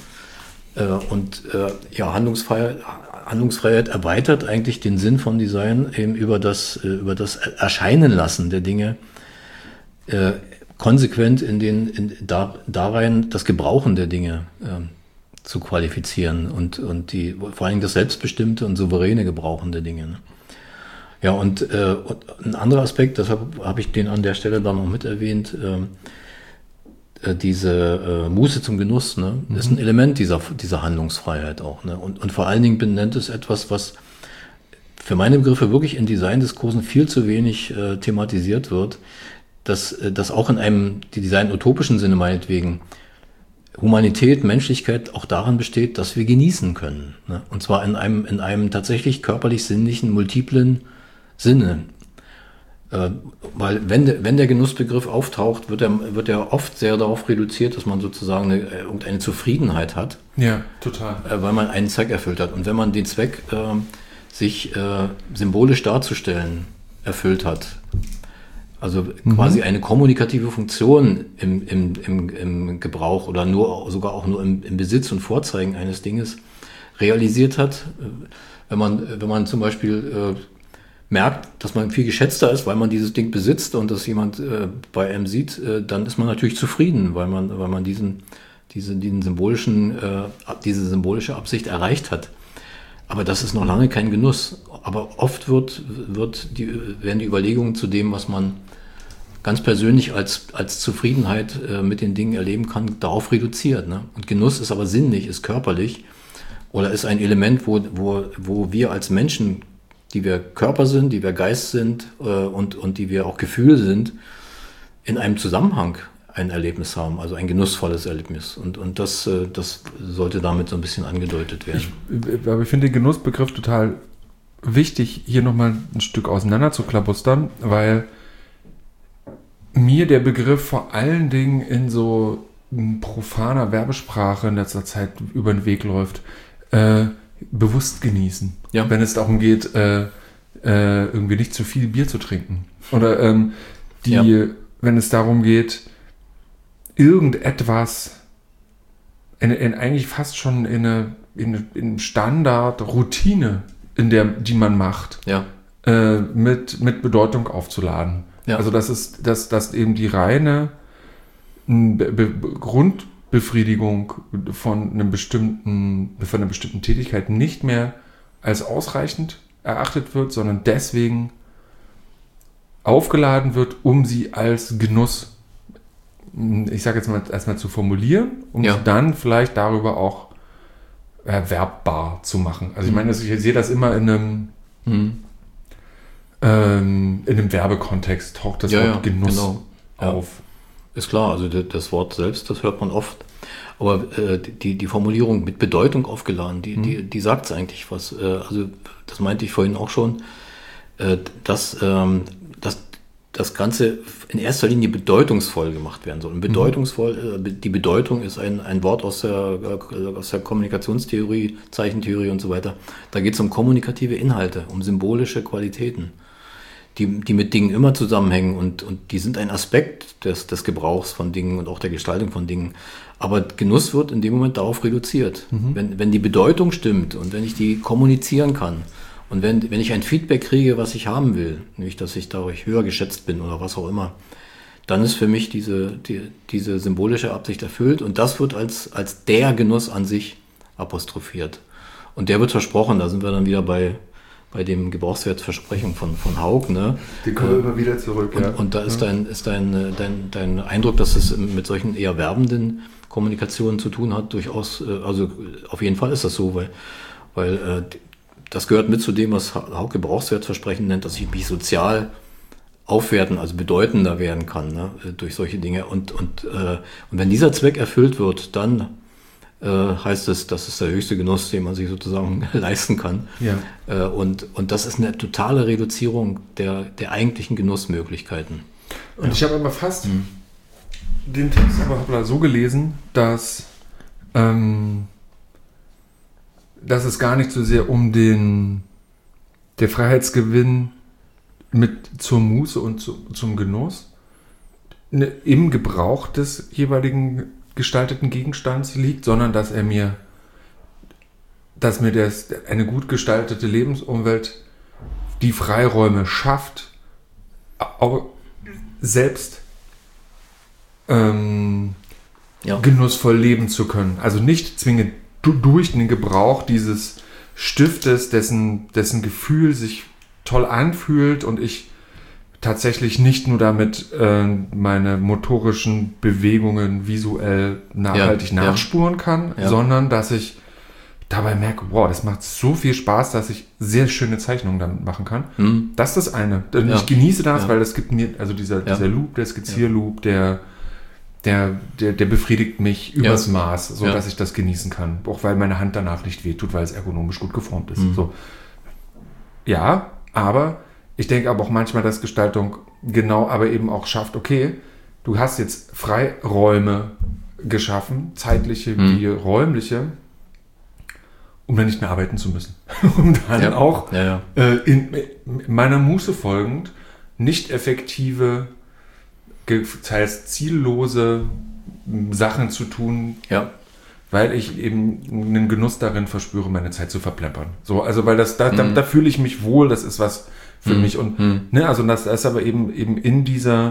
Handlungsfreiheit erweitert eigentlich den Sinn von Design eben über das Erscheinen lassen der Dinge, konsequent darein das Gebrauchen der Dinge zu qualifizieren und vor allem das selbstbestimmte und souveräne Gebrauchen der Dinge. Ne? Ja, und ein anderer Aspekt, deshalb habe ich den an der Stelle dann noch mit erwähnt, diese Muße zum Genuss, ne, ist ein Element dieser Handlungsfreiheit auch. Ne? Und vor allen Dingen benennt es etwas, was für meine Begriffe wirklich in Designdiskursen viel zu wenig thematisiert wird, dass auch in einem die Design-utopischen Sinne meinetwegen Humanität, Menschlichkeit auch daran besteht, dass wir genießen können. Ne? Und zwar in einem tatsächlich körperlich-sinnlichen, multiplen Sinne. Weil wenn der Genussbegriff auftaucht, wird er oft sehr darauf reduziert, dass man sozusagen irgendeine Zufriedenheit hat. Ja, total. Weil man einen Zweck erfüllt hat. Und wenn man den Zweck, sich symbolisch darzustellen, erfüllt hat, also quasi eine kommunikative Funktion im Gebrauch oder sogar auch nur im Besitz und Vorzeigen eines Dinges realisiert hat, wenn man zum Beispiel merkt, dass man viel geschätzter ist, weil man dieses Ding besitzt und das jemand bei einem sieht, dann ist man natürlich zufrieden, weil man diese symbolische Absicht erreicht hat. Aber das ist noch lange kein Genuss. Aber oft werden die Überlegungen zu dem, was man ganz persönlich als Zufriedenheit mit den Dingen erleben kann, darauf reduziert. Ne? Und Genuss ist aber sinnlich, ist körperlich oder ist ein Element, wo wir als Menschen, die wir Körper sind, die wir Geist sind und die wir auch Gefühl sind, in einem Zusammenhang ein Erlebnis haben, also ein genussvolles Erlebnis. Und das sollte damit so ein bisschen angedeutet werden. Aber ich finde den Genussbegriff total wichtig, hier nochmal ein Stück auseinander zu klabustern, weil mir der Begriff vor allen Dingen in so profaner Werbesprache in letzter Zeit über den Weg läuft. Bewusst genießen. Ja. Wenn es darum geht, irgendwie nicht zu viel Bier zu trinken. Oder wenn es darum geht, irgendetwas eigentlich fast schon in Standard-Routine, die man macht, mit Bedeutung aufzuladen. Ja. Also dass eben die reine Grundbefriedigung von einer bestimmten Tätigkeit nicht mehr als ausreichend erachtet wird, sondern deswegen aufgeladen wird, um sie als Genuss, ich sage jetzt mal erstmal zu formulieren, um sie dann vielleicht darüber auch erwerbbar zu machen. Also ich meine, ich sehe das immer in einem Werbekontext, taucht das Wort Genuss auf. Ist klar, also das Wort selbst, das hört man oft. Aber die Formulierung mit Bedeutung aufgeladen, die sagt es eigentlich was. Also das meinte ich vorhin auch schon, dass das Ganze in erster Linie bedeutungsvoll gemacht werden soll. Und bedeutungsvoll, die Bedeutung ist ein Wort aus der Kommunikationstheorie, Zeichentheorie und so weiter. Da geht es um kommunikative Inhalte, um symbolische Qualitäten, die mit Dingen immer zusammenhängen und die sind ein Aspekt des Gebrauchs von Dingen und auch der Gestaltung von Dingen. Aber Genuss wird in dem Moment darauf reduziert. Wenn die Bedeutung stimmt und wenn ich die kommunizieren kann und wenn ich ein Feedback kriege, was ich haben will, nämlich dass ich dadurch höher geschätzt bin oder was auch immer, dann ist für mich diese symbolische Absicht erfüllt und das wird als der Genuss an sich apostrophiert. Und der wird versprochen, da sind wir dann wieder bei dem Gebrauchswertversprechen von Haug, ne? Die kommen wir immer wieder zurück, und da ist dein Eindruck, dass es mit solchen eher werbenden Kommunikationen zu tun hat, durchaus, also auf jeden Fall ist das so, weil das gehört mit zu dem, was Haug Gebrauchswertversprechen nennt, dass ich mich sozial aufwerten, also bedeutender werden kann, ne? Durch solche Dinge. Und wenn dieser Zweck erfüllt wird, dann heißt es, das ist der höchste Genuss, den man sich sozusagen leisten kann. Ja. Und das ist eine totale Reduzierung der eigentlichen Genussmöglichkeiten. Und ich habe aber fast den Text aber so gelesen, dass es gar nicht so sehr um der Freiheitsgewinn zur Muße und zum Genuss im Gebrauch des jeweiligen gestalteten Gegenstands liegt, sondern dass mir eine gut gestaltete Lebensumwelt die Freiräume schafft, auch selbst genussvoll leben zu können. Also nicht zwingend durch den Gebrauch dieses Stiftes, dessen Gefühl sich toll anfühlt und ich tatsächlich nicht nur damit meine motorischen Bewegungen visuell nachhaltig nachspuren kann, sondern dass ich dabei merke, wow, das macht so viel Spaß, dass ich sehr schöne Zeichnungen damit machen kann. Das ist das eine. Ich genieße das, weil das gibt mir, also dieser Loop, der Skizzierloop, der befriedigt mich übers Maß, so dass ich das genießen kann. Auch weil meine Hand danach nicht wehtut, weil es ergonomisch gut geformt ist. So. Ja, aber ich denke aber auch manchmal, dass Gestaltung aber eben auch schafft, okay, du hast jetzt Freiräume geschaffen, zeitliche wie räumliche, um dann nicht mehr arbeiten zu müssen. Um dann auch in meiner Muße folgend nicht effektive, teils ziellose Sachen zu tun, weil ich eben einen Genuss darin verspüre, meine Zeit zu verplempern. So, also weil da fühle ich mich wohl, das ist was für mich und also das ist aber eben in dieser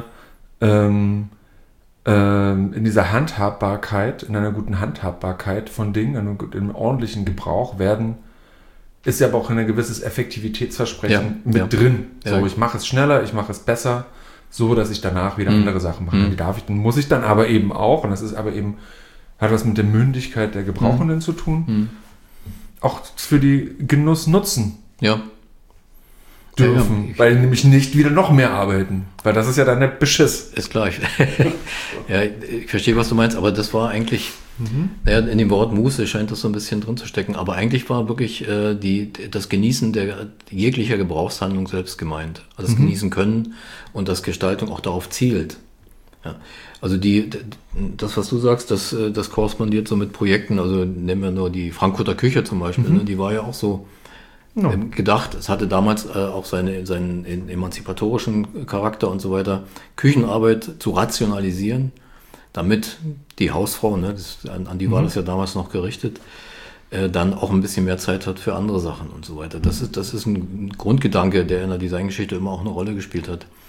Handhabbarkeit, in einer guten Handhabbarkeit von Dingen, im ordentlichen Gebrauch ist ja aber auch ein gewisses Effektivitätsversprechen mit drin. So, ich mache es schneller, ich mache es besser, so dass ich danach wieder andere Sachen mache. Die muss ich dann aber eben auch, und das ist aber eben, hat was mit der Mündigkeit der Gebrauchenden zu tun, auch für die Genuss nutzen dürfen, weil nämlich nicht wieder noch mehr arbeiten, weil das ist ja dann der Beschiss. Ist klar. Ich verstehe, was du meinst, aber das war eigentlich, in dem Wort Muße scheint das so ein bisschen drin zu stecken, aber eigentlich war wirklich das Genießen jeglicher Gebrauchshandlung selbst gemeint. Also das Genießen können und dass Gestaltung auch darauf zielt. Ja. Also das, was du sagst, das korrespondiert so mit Projekten, also nehmen wir nur die Frankfurter Küche zum Beispiel, ne, die war ja auch so gedacht, es hatte damals auch seinen emanzipatorischen Charakter und so weiter, Küchenarbeit zu rationalisieren, damit die Hausfrau, ne, an die war das ja damals noch gerichtet, dann auch ein bisschen mehr Zeit hat für andere Sachen und so weiter. Das ist ein Grundgedanke, der in der Designgeschichte immer auch eine Rolle gespielt hat.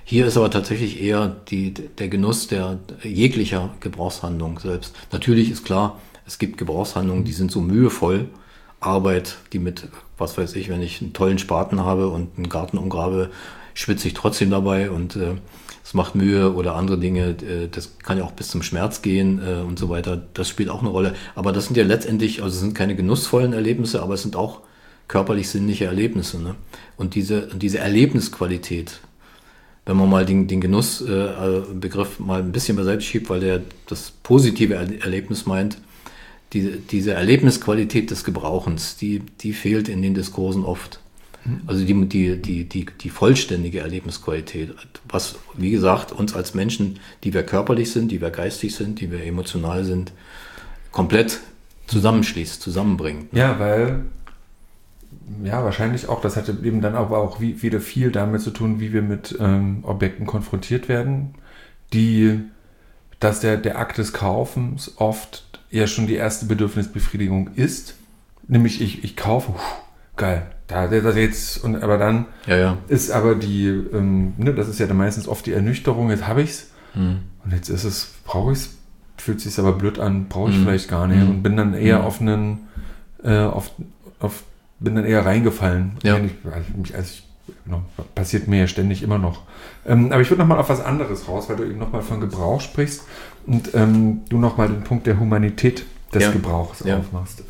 Hier ist aber tatsächlich eher der Genuss der jeglicher Gebrauchshandlung selbst. Natürlich ist klar, es gibt Gebrauchshandlungen, die sind so mühevoll. Arbeit, die mit, was weiß ich, wenn ich einen tollen Spaten habe und einen Garten umgrabe, schwitze ich trotzdem dabei und es macht Mühe oder andere Dinge. Das kann ja auch bis zum Schmerz gehen und so weiter. Das spielt auch eine Rolle. Aber das sind ja letztendlich, also es sind keine genussvollen Erlebnisse, aber es sind auch körperlich-sinnliche Erlebnisse. Ne? Und diese Erlebnisqualität, wenn man mal den Genussbegriff mal ein bisschen beiseite schiebt, weil der das positive Erlebnis meint, diese Erlebnisqualität des Gebrauchens, die fehlt in den Diskursen oft. Also die vollständige Erlebnisqualität, was, wie gesagt, uns als Menschen, die wir körperlich sind, die wir geistig sind, die wir emotional sind, komplett zusammenschließt, zusammenbringt. Ja, weil, ja, wahrscheinlich auch, das hatte eben dann aber auch wieder viel damit zu tun, wie wir mit Objekten konfrontiert werden, dass der Akt des Kaufens oft ja schon die erste Bedürfnisbefriedigung ist, nämlich ich kaufe, geil, das jetzt, aber dann ist aber das ist ja dann meistens oft die Ernüchterung, jetzt habe ich's und jetzt ist es, brauche ich's, fühlt sich's aber blöd an, brauche ich vielleicht gar nicht und bin dann eher bin dann eher reingefallen. Ja. Passiert mir ja ständig immer noch. Aber ich würde nochmal auf was anderes raus, weil du eben nochmal von Gebrauch sprichst und du nochmal den Punkt der Humanität des Gebrauchs aufmachst.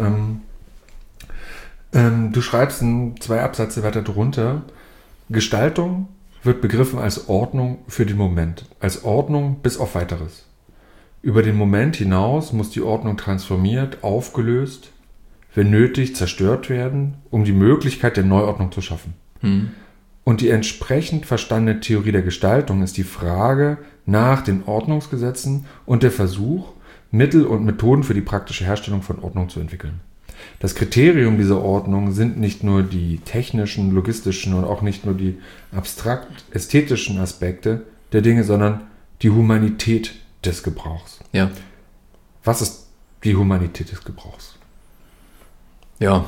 Du schreibst 2 Absätze weiter drunter, Gestaltung wird begriffen als Ordnung für den Moment, als Ordnung bis auf Weiteres. Über den Moment hinaus muss die Ordnung transformiert, aufgelöst, wenn nötig, zerstört werden, um die Möglichkeit der Neuordnung zu schaffen. Und die entsprechend verstandene Theorie der Gestaltung ist die Frage nach den Ordnungsgesetzen und der Versuch, Mittel und Methoden für die praktische Herstellung von Ordnung zu entwickeln. Das Kriterium dieser Ordnung sind nicht nur die technischen, logistischen und auch nicht nur die abstrakt-ästhetischen Aspekte der Dinge, sondern die Humanität des Gebrauchs. Ja. Was ist die Humanität des Gebrauchs? Ja,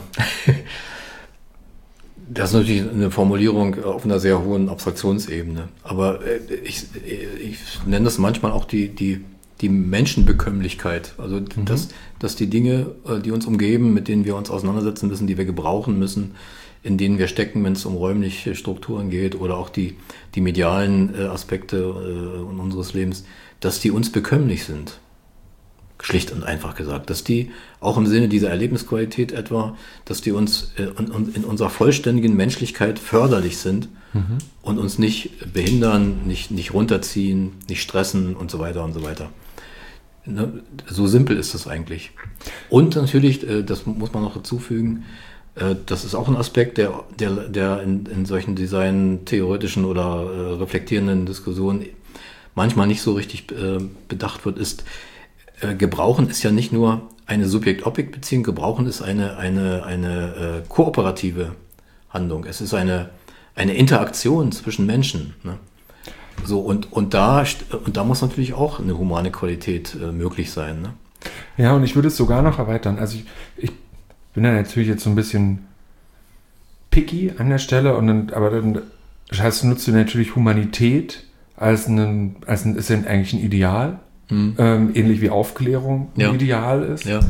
das ist natürlich eine Formulierung auf einer sehr hohen Abstraktionsebene. Aber ich nenne das manchmal auch die Menschenbekömmlichkeit. Also dass die Dinge, die uns umgeben, mit denen wir uns auseinandersetzen müssen, die wir gebrauchen müssen, in denen wir stecken, wenn es um räumliche Strukturen geht oder auch die medialen Aspekte unseres Lebens, dass die uns bekömmlich sind. Schlicht und einfach gesagt, dass die auch im Sinne dieser Erlebnisqualität etwa, dass die uns in unserer vollständigen Menschlichkeit förderlich sind und uns nicht behindern, nicht runterziehen, nicht stressen und so weiter und so weiter. Ne? So simpel ist das eigentlich. Und natürlich, das muss man noch dazufügen, das ist auch ein Aspekt, der in solchen designtheoretischen oder reflektierenden Diskussionen manchmal nicht so richtig bedacht wird, ist, Gebrauchen ist ja nicht nur eine Subjekt-Objekt-Beziehung, Gebrauchen ist eine kooperative Handlung. Es ist eine Interaktion zwischen Menschen. Ne? So, und da muss natürlich auch eine humane Qualität möglich sein. Ne? Ja, und ich würde es sogar noch erweitern. Also ich bin ja natürlich jetzt so ein bisschen picky an der Stelle, aber dann nutzt du natürlich Humanität ist ja eigentlich ein Ideal. Ähnlich wie Aufklärung ein Ideal ist. Ja.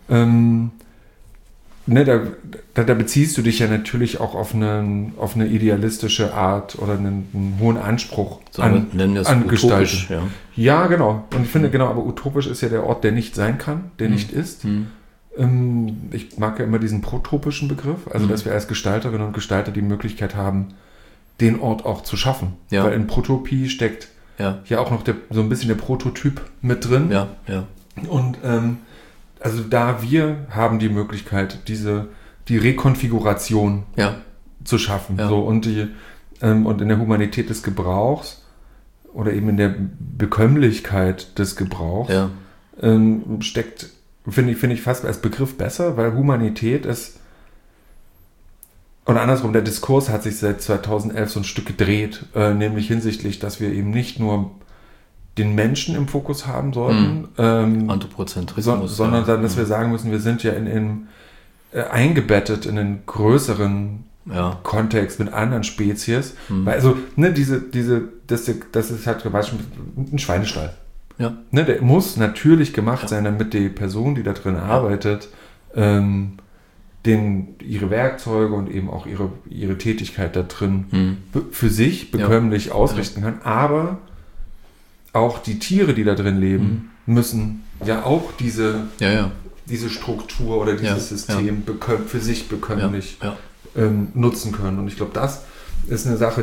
Da beziehst du dich ja natürlich auch auf eine idealistische Art oder einen hohen Anspruch an Gestaltung. Ja, genau. Und ich finde, aber utopisch ist ja der Ort, der nicht sein kann, der nicht ist. Ich mag ja immer diesen protopischen Begriff, also dass wir als Gestalterinnen und Gestalter die Möglichkeit haben, den Ort auch zu schaffen. Ja. Weil in Protopie steckt ja auch noch so ein bisschen der Prototyp mit drin. Ja. Und also da wir haben die Möglichkeit, die Rekonfiguration zu schaffen. Ja. So, und in der Humanität des Gebrauchs oder eben in der Bekömmlichkeit des Gebrauchs steckt, finde ich fast als Begriff besser, weil Humanität ist, oder andersrum, der Diskurs hat sich seit 2011 so ein Stück gedreht, nämlich hinsichtlich, dass wir eben nicht nur den Menschen im Fokus haben sollten, Anthropozentrismus, sondern dass wir sagen müssen, wir sind ja eingebettet in einen größeren Kontext mit anderen Spezies. Weil also, ne, das ist halt zum Beispiel ein Schweinestall. Ja. Ne, der muss natürlich gemacht sein, damit die Person, die da drin arbeitet, ihre Werkzeuge und eben auch ihre Tätigkeit da drin für sich bekömmlich ausrichten kann. Aber auch die Tiere, die da drin leben, müssen ja auch diese Struktur oder dieses System für sich bekömmlich nutzen können. Und ich glaube, das ist eine Sache,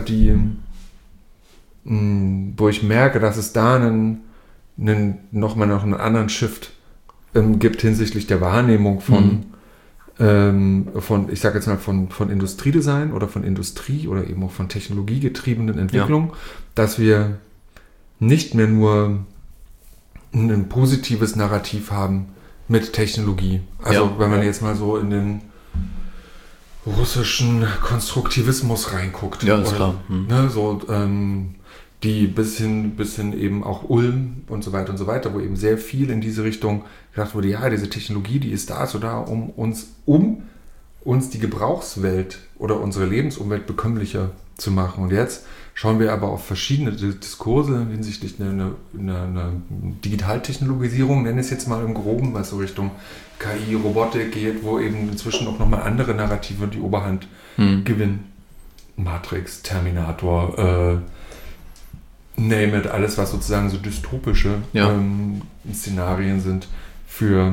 wo ich merke, dass es da noch einen anderen Shift gibt hinsichtlich der Wahrnehmung von ich sage jetzt mal von Industriedesign oder von Industrie oder eben auch von technologiegetriebenen Entwicklungen, dass wir nicht mehr nur ein positives Narrativ haben mit Technologie. Also wenn man jetzt mal so in den russischen Konstruktivismus reinguckt. Ja, ist klar. Ne, so die bis hin eben auch Ulm und so weiter, wo eben sehr viel in diese Richtung gedacht wurde, ja, diese Technologie, die ist dazu da, um uns die Gebrauchswelt oder unsere Lebensumwelt bekömmlicher zu machen. Und jetzt schauen wir aber auf verschiedene Diskurse hinsichtlich einer Digitaltechnologisierung, nenne ich es jetzt mal im Groben, was so Richtung KI, Robotik geht, wo eben inzwischen auch nochmal andere Narrative die Oberhand gewinnen. Matrix, Terminator, name it, alles, was sozusagen so dystopische Szenarien sind für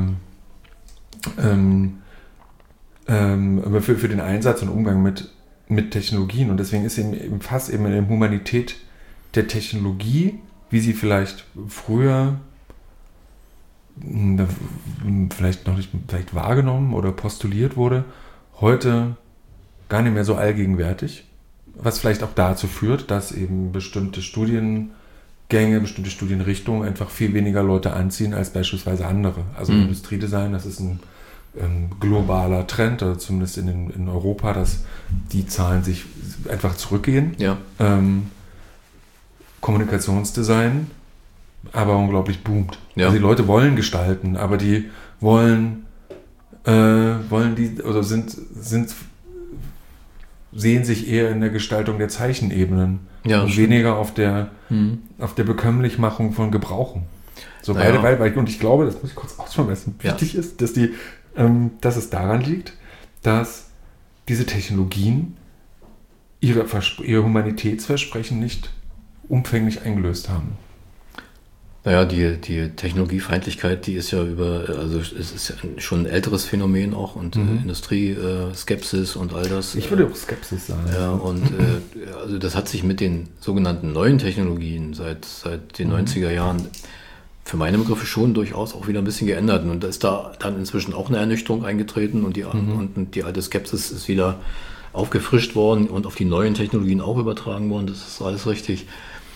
den Einsatz und Umgang mit Technologien. Und deswegen ist eben fast eben in der Humanität der Technologie, wie sie vielleicht früher vielleicht wahrgenommen oder postuliert wurde, heute gar nicht mehr so allgegenwärtig. Was vielleicht auch dazu führt, dass eben bestimmte Studiengänge, bestimmte Studienrichtungen einfach viel weniger Leute anziehen als beispielsweise andere. Also Industriedesign, das ist ein globaler Trend, oder zumindest in Europa, dass die Zahlen sich einfach zurückgehen. Ja. Kommunikationsdesign aber unglaublich boomt. Ja. Also die Leute wollen gestalten, aber die sehen sich eher in der Gestaltung der Zeichenebenen und weniger auf der Bekömmlichmachung von Gebrauchen. So weil und ich glaube, das muss ich kurz ausführen, weil es wichtig ist, dass es daran liegt, dass diese Technologien ihre Humanitätsversprechen nicht umfänglich eingelöst haben. Naja, die Technologiefeindlichkeit, die ist ja es ist ja schon ein älteres Phänomen auch und Industrieskepsis und all das. Ich würde auch Skepsis sagen. Ja, und also das hat sich mit den sogenannten neuen Technologien seit den 90er Jahren für meine Begriffe schon durchaus auch wieder ein bisschen geändert. Und da ist da dann inzwischen auch eine Ernüchterung eingetreten und die alte Skepsis ist wieder aufgefrischt worden und auf die neuen Technologien auch übertragen worden. Das ist alles richtig.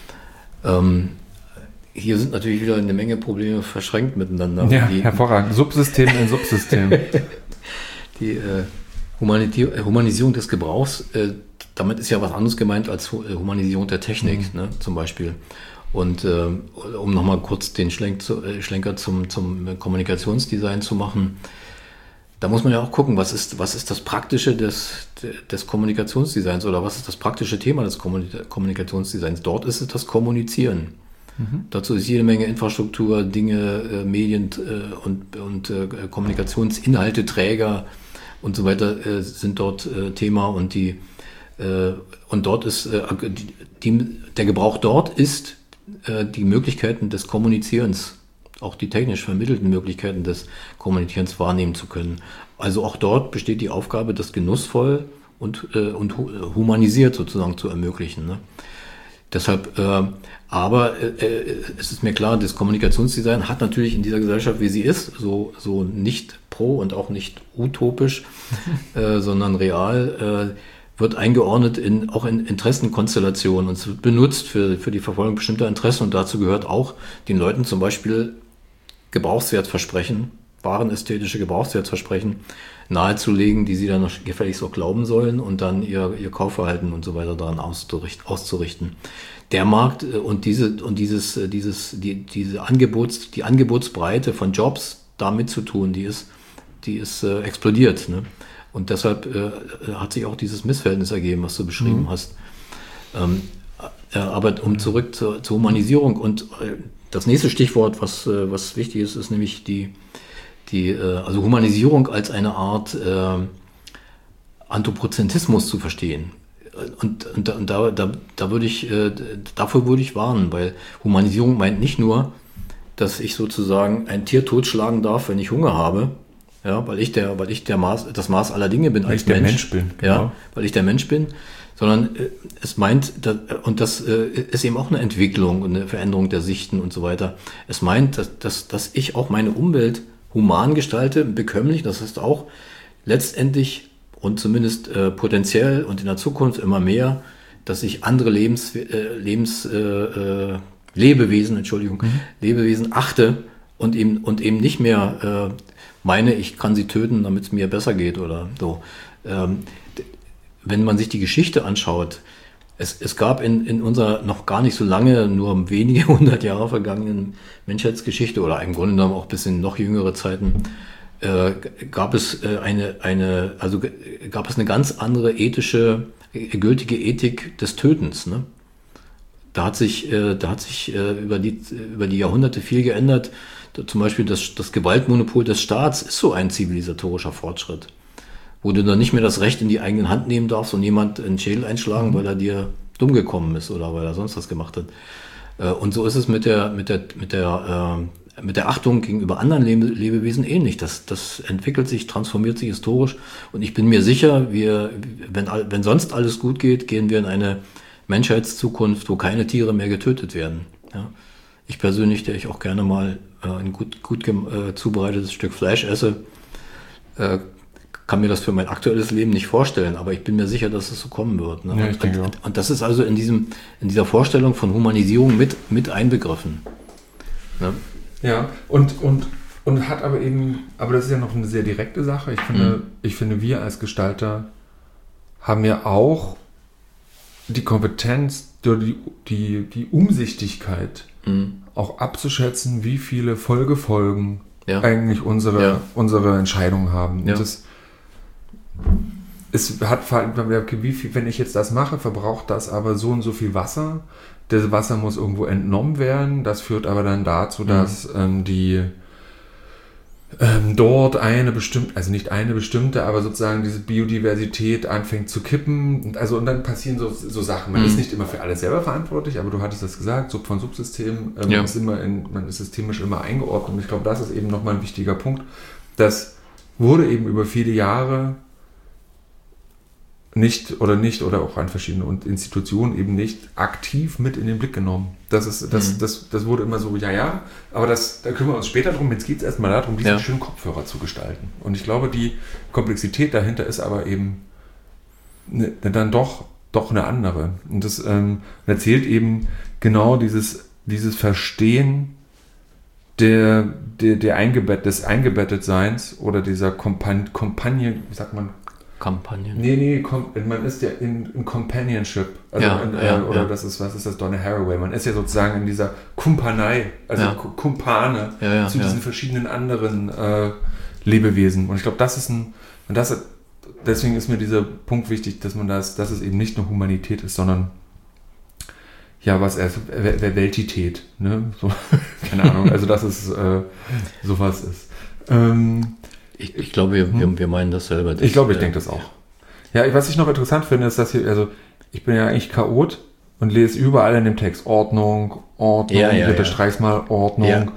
Hier sind natürlich wieder eine Menge Probleme verschränkt miteinander. Ja, hervorragend. Subsystem in Subsystem. Die Humanisierung des Gebrauchs, damit ist ja was anderes gemeint als Humanisierung der Technik, ne, zum Beispiel. Und um nochmal kurz den Schlenker zum Kommunikationsdesign zu machen, da muss man ja auch gucken, was ist das Praktische des Kommunikationsdesigns oder was ist das praktische Thema des Kommunikationsdesigns. Dort ist es das Kommunizieren. Dazu ist jede Menge Infrastruktur, Dinge, Medien und Kommunikationsinhalte, Träger und so weiter sind dort Thema und dort ist der Gebrauch dort ist die Möglichkeiten des Kommunizierens, auch die technisch vermittelten Möglichkeiten des Kommunizierens wahrnehmen zu können. Also auch dort besteht die Aufgabe, das genussvoll und humanisiert sozusagen zu ermöglichen. Ne? Deshalb, aber es ist mir klar, das Kommunikationsdesign hat natürlich in dieser Gesellschaft, wie sie ist, so nicht pro und auch nicht utopisch, sondern real, wird eingeordnet auch in Interessenkonstellationen und es wird benutzt für die Verfolgung bestimmter Interessen und dazu gehört auch, den Leuten zum Beispiel Gebrauchswertversprechen, warenästhetische Gebrauchswertversprechen nahezulegen, die sie dann noch gefälligst auch glauben sollen und dann ihr Kaufverhalten und so weiter daran auszurichten. Der Markt und die Angebotsbreite von Jobs damit zu tun, die ist explodiert. Ne? Und deshalb hat sich auch dieses Missverhältnis ergeben, was du beschrieben hast. Aber um zurück zur Humanisierung und das nächste Stichwort, was wichtig ist, ist nämlich also Humanisierung als eine Art Anthropozentrismus zu verstehen. Und da würde ich, dafür würde ich warnen, weil Humanisierung meint nicht nur, dass ich sozusagen ein Tier totschlagen darf, wenn ich Hunger habe, ja, weil ich das Maß aller Dinge bin als Mensch bin, genau. Ja, weil ich der Mensch bin, sondern es meint, und das ist eben auch eine Entwicklung und eine Veränderung der Sichten und so weiter. Es meint, dass ich auch meine Umwelt human gestalte, bekömmlich, das heißt auch letztendlich und zumindest potenziell und in der Zukunft immer mehr, dass ich andere Lebewesen achte und eben nicht mehr meine, ich kann sie töten, damit es mir besser geht oder so. Wenn man sich die Geschichte anschaut, es gab in unserer noch gar nicht so lange, nur wenige 100 Jahre vergangenen Menschheitsgeschichte oder im Grunde genommen auch bis in noch jüngere Zeiten, gab es eine ganz andere gültige Ethik des Tötens, ne? Da hat sich über die Jahrhunderte viel geändert. Zum Beispiel das Gewaltmonopol des Staats ist so ein zivilisatorischer Fortschritt, wo du dann nicht mehr das Recht in die eigene Hand nehmen darfst und jemand einen Schädel einschlagen, weil er dir dumm gekommen ist oder weil er sonst was gemacht hat. Und so ist es mit der Achtung gegenüber anderen Lebewesen ähnlich. Das entwickelt sich, transformiert sich historisch. Und ich bin mir sicher, wenn sonst alles gut geht, gehen wir in eine Menschheitszukunft, wo keine Tiere mehr getötet werden. Ja. Ich persönlich, der ich auch gerne mal ein gut zubereitetes Stück Fleisch esse, kann mir das für mein aktuelles Leben nicht vorstellen, aber ich bin mir sicher, dass es so kommen wird. Ne? Ja, und das ist also in dieser Vorstellung von Humanisierung mit einbegriffen. Ne? Ja, und hat aber das ist ja noch eine sehr direkte Sache. Ich finde, wir als Gestalter haben ja auch die Kompetenz, die Umsichtigkeit, auch abzuschätzen, wie viele Folgefolgen eigentlich unsere Entscheidungen haben. Ja. Wenn ich jetzt das mache, verbraucht das aber so und so viel Wasser. Das Wasser muss irgendwo entnommen werden. Das führt aber dann dazu, dass dort nicht eine bestimmte, aber sozusagen diese Biodiversität anfängt zu kippen. Und dann passieren so Sachen. Man ist nicht immer für alles selber verantwortlich, aber du hattest das gesagt, von Subsystem, man ist systemisch immer eingeordnet. Und ich glaube, das ist eben nochmal ein wichtiger Punkt. Das wurde eben über viele Jahre nicht oder auch an verschiedenen Institutionen eben nicht aktiv mit in den Blick genommen. Das wurde immer so, aber da kümmern wir uns später drum. Jetzt geht es erstmal darum, diesen schönen Kopfhörer zu gestalten. Und ich glaube, die Komplexität dahinter ist aber eben dann doch eine andere. Und das erzählt eben genau dieses Verstehen des Eingebettetseins oder dieser Companion, wie sagt man? Kampagnen. Man ist ja in Companionship. Was ist das? Donna Haraway. Man ist ja sozusagen in dieser Kumpanei, Kumpane zu diesen verschiedenen anderen Lebewesen. Und ich glaube, deswegen ist mir dieser Punkt wichtig, dass es eben nicht nur Humanität ist, sondern Weltität. Ne? So, keine Ahnung. Also, dass es sowas ist. Ich glaube, wir meinen das selber. Ich denke das auch. Ja, was ich noch interessant finde, ist, dass ich bin ja eigentlich Chaot und lese überall in dem Text Ordnung, bitte streich's mal, Ordnung. Ja.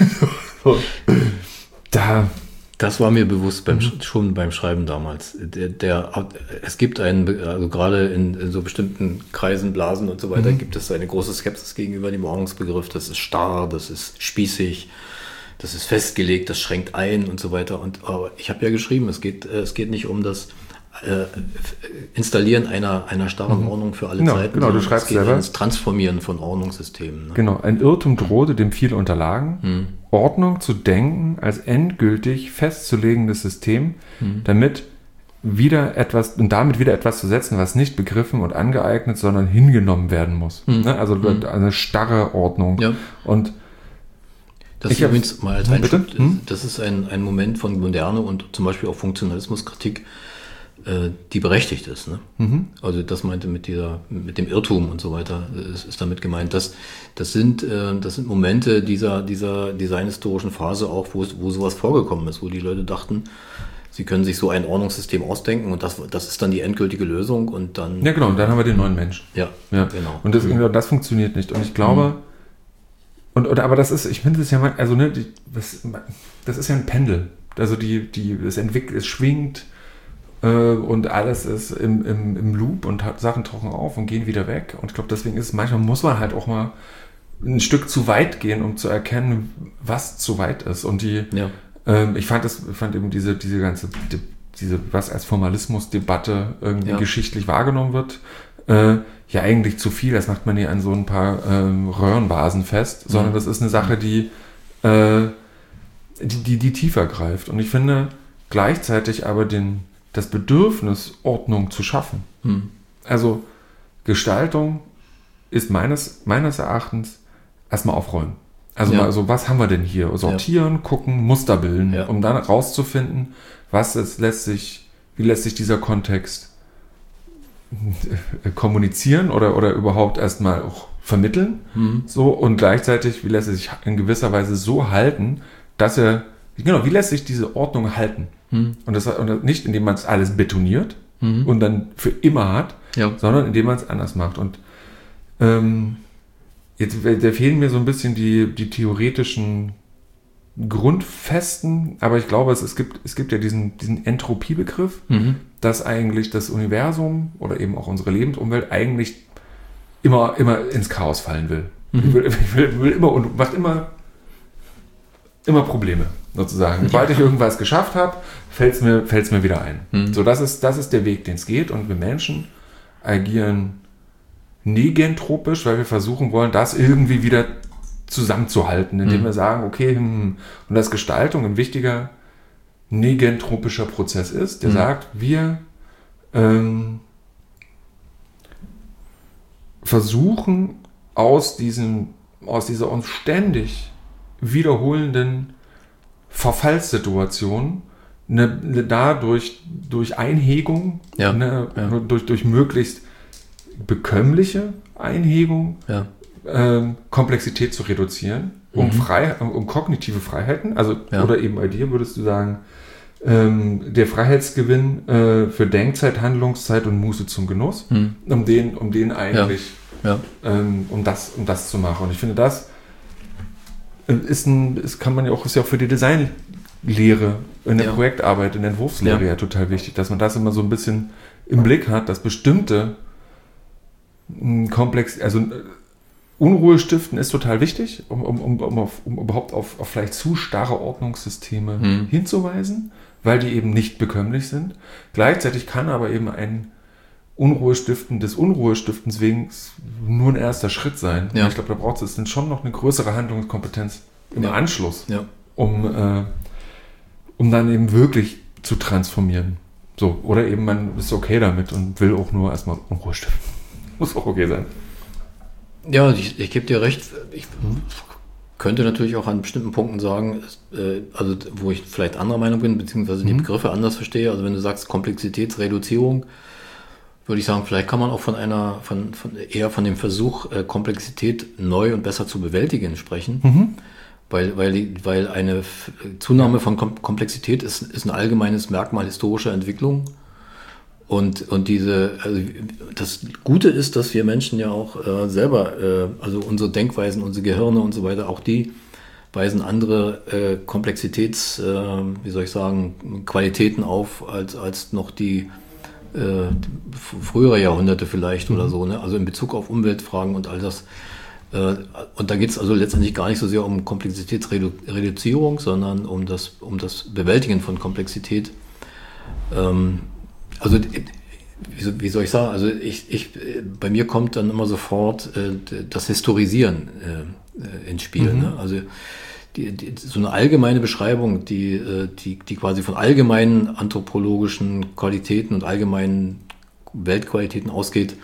Das war mir bewusst schon beim Schreiben damals. Es gibt also gerade in so bestimmten Kreisen, Blasen und so weiter, gibt es eine große Skepsis gegenüber dem Ordnungsbegriff. Das ist starr, das ist spießig. Das ist festgelegt, das schränkt ein und so weiter. Aber ich habe ja geschrieben, es geht nicht um das Installieren einer starren Ordnung für alle Zeiten. Genau, du schreibst selber. Das Transformieren von Ordnungssystemen. Ne? Genau, ein Irrtum drohte, dem viele unterlagen. Ordnung zu denken als endgültig festzulegendes System, damit wieder etwas zu setzen, was nicht begriffen und angeeignet, sondern hingenommen werden muss. Ne? Also eine starre Ordnung. Ja. Und das ist übrigens mal als Einschub, das ist ein Moment von Moderne und zum Beispiel auch Funktionalismuskritik, die berechtigt ist. Ne? Also das meinte mit dem Irrtum und so weiter, ist damit gemeint. Das sind Momente dieser designhistorischen Phase auch, wo sowas vorgekommen ist, wo die Leute dachten, sie können sich so ein Ordnungssystem ausdenken und das ist dann die endgültige Lösung und dann... Ja, genau, und dann haben wir den neuen Menschen. Ja. Genau. Und das funktioniert nicht. Und ich glaube, aber das ist, ich finde es ja mal, also ne, das ist ja ein Pendel. Also es entwickelt, es schwingt und alles ist im Loop und Sachen tauchen auf und gehen wieder weg. Und ich glaube, deswegen manchmal muss man halt auch mal ein Stück zu weit gehen, um zu erkennen, was zu weit ist. Und ich fand eben diese ganze, was als Formalismusdebatte irgendwie geschichtlich wahrgenommen wird, ja eigentlich zu viel. Das macht man nie an so ein paar Röhrenvasen fest, sondern das ist eine Sache, die tiefer greift. Und ich finde gleichzeitig aber das Bedürfnis, Ordnung zu schaffen. Also Gestaltung ist meines Erachtens erstmal aufräumen. Also was haben wir denn hier? Sortieren, gucken, Muster bilden, um dann rauszufinden, wie lässt sich dieser Kontext kommunizieren oder überhaupt erstmal auch vermitteln. So, und gleichzeitig, wie lässt er sich in gewisser Weise so halten, dass wie lässt sich diese Ordnung halten? Und nicht, indem man es alles betoniert und dann für immer hat, sondern indem man es anders macht. Und jetzt da fehlen mir so ein bisschen die theoretischen Grundfesten, aber ich glaube, es gibt ja diesen Entropiebegriff, dass eigentlich das Universum oder eben auch unsere Lebensumwelt eigentlich immer ins Chaos fallen will. Will immer und macht immer Probleme, sozusagen. Sobald ich irgendwas geschafft habe, fällt's mir wieder ein. So, das ist der Weg, den es geht, und wir Menschen agieren negentropisch, weil wir versuchen wollen, das irgendwie wieder zusammenzuhalten, indem wir sagen, okay, und dass Gestaltung ein wichtiger negentropischer Prozess ist, der sagt, wir versuchen aus dieser uns ständig wiederholenden Verfallssituation durch Einhegung, durch möglichst bekömmliche Einhegung, Komplexität zu reduzieren, um kognitive Freiheiten, oder eben bei dir würdest du sagen, der Freiheitsgewinn für Denkzeit, Handlungszeit und Muße zum Genuss, um den eigentlich, um das zu machen. Und ich finde, das ist ja auch für die Designlehre, in der Projektarbeit, in der Entwurfslehre ja total wichtig, dass man das immer so ein bisschen im Blick hat, dass bestimmte Unruhe stiften ist total wichtig, um überhaupt auf vielleicht zu starre Ordnungssysteme hinzuweisen, weil die eben nicht bekömmlich sind. Gleichzeitig kann aber eben ein Unruhestiften des Unruhestiftens wegen nur ein erster Schritt sein. Ja. Ich glaube, da braucht es dann schon noch eine größere Handlungskompetenz im Anschluss, um dann eben wirklich zu transformieren. So, oder eben man ist okay damit und will auch nur erstmal Unruhe stiften. Muss auch okay sein. Ja, ich gebe dir recht. Ich könnte natürlich auch an bestimmten Punkten sagen, also wo ich vielleicht anderer Meinung bin, beziehungsweise die Begriffe anders verstehe. Also wenn du sagst Komplexitätsreduzierung, würde ich sagen, vielleicht kann man auch eher von dem Versuch, Komplexität neu und besser zu bewältigen, sprechen. Weil eine Zunahme von Komplexität ist ein allgemeines Merkmal historischer Entwicklung. Und das Gute ist, dass wir Menschen ja auch selber, also unsere Denkweisen, unsere Gehirne und so weiter, auch die weisen andere Qualitäten auf als noch die frühere Jahrhunderte vielleicht oder so, ne? Also in Bezug auf Umweltfragen und all das. Und da geht es also letztendlich gar nicht so sehr um Komplexitätsreduzierung, sondern um das Bewältigen von Komplexität. Also wie soll ich sagen? Also bei mir kommt dann immer sofort das Historisieren ins Spiel. Ne? Also so eine allgemeine Beschreibung, die quasi von allgemeinen anthropologischen Qualitäten und allgemeinen Weltqualitäten ausgeht,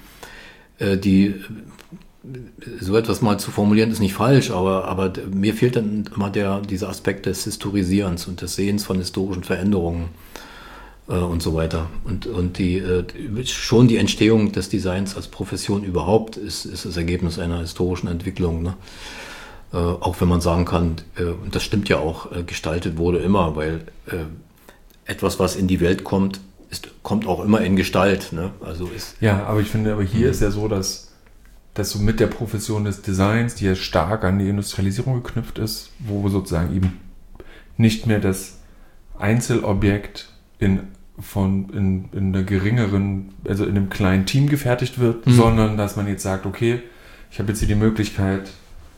so etwas mal zu formulieren, ist nicht falsch, aber mir fehlt dann immer dieser Aspekt des Historisierens und des Sehens von historischen Veränderungen. und so weiter. Und schon die Entstehung des Designs als Profession überhaupt ist das Ergebnis einer historischen Entwicklung. Ne? Auch wenn man sagen kann, und das stimmt ja auch, gestaltet wurde immer, weil etwas, was in die Welt kommt, kommt auch immer in Gestalt. Ne? Also ja, aber ich finde, hier ist ja so, dass so mit der Profession des Designs, die ja stark an die Industrialisierung geknüpft ist, wo sozusagen eben nicht mehr das Einzelobjekt in einer geringeren, also in einem kleinen Team gefertigt wird, sondern dass man jetzt sagt, okay, ich habe jetzt hier die Möglichkeit,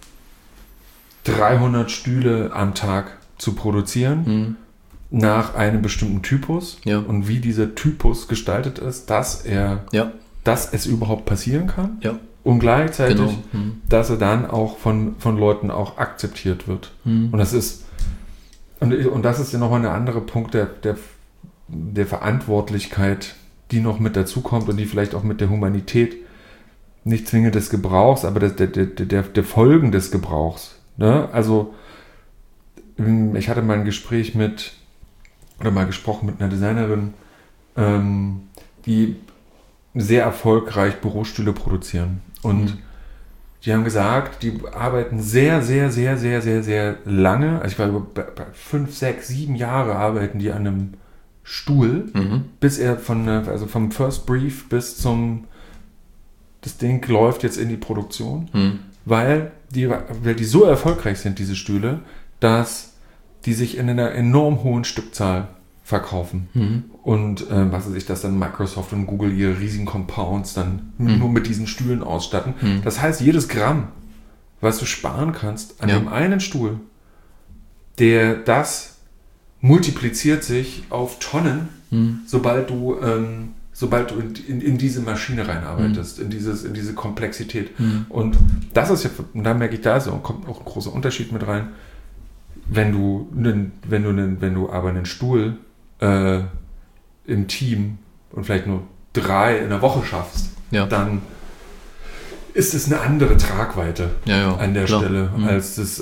300 Stühle am Tag zu produzieren, nach einem bestimmten Typus, und wie dieser Typus gestaltet ist, dass es überhaupt passieren kann, und gleichzeitig, dass er dann auch von Leuten auch akzeptiert wird. Und das ist ja nochmal ein anderer Punkt der Verantwortlichkeit, die noch mit dazu kommt und die vielleicht auch mit der Humanität, nicht zwingend des Gebrauchs, aber der Folgen des Gebrauchs. Ne? Also ich hatte mal gesprochen mit einer Designerin, die sehr erfolgreich Bürostühle produzieren. Und die haben gesagt, die arbeiten sehr, sehr, sehr, sehr, sehr, sehr lange, also ich glaube 5, 6, 7 Jahre arbeiten die an einem Stuhl, bis er vom First Brief bis das Ding läuft jetzt in die Produktion, weil die so erfolgreich sind, diese Stühle, dass die sich in einer enorm hohen Stückzahl verkaufen. Und was weiß ich, dass dann Microsoft und Google ihre riesigen Compounds dann nur mit diesen Stühlen ausstatten. Das heißt, jedes Gramm, was du sparen kannst an dem einen Stuhl, das multipliziert sich auf Tonnen, sobald du in diese Maschine reinarbeitest, in diese Komplexität. Und das ist ja, und da merke ich, kommt auch ein großer Unterschied mit rein. Wenn du aber einen Stuhl im Team und vielleicht nur 3 in der Woche schaffst, dann ist es eine andere Tragweite an der Stelle, als es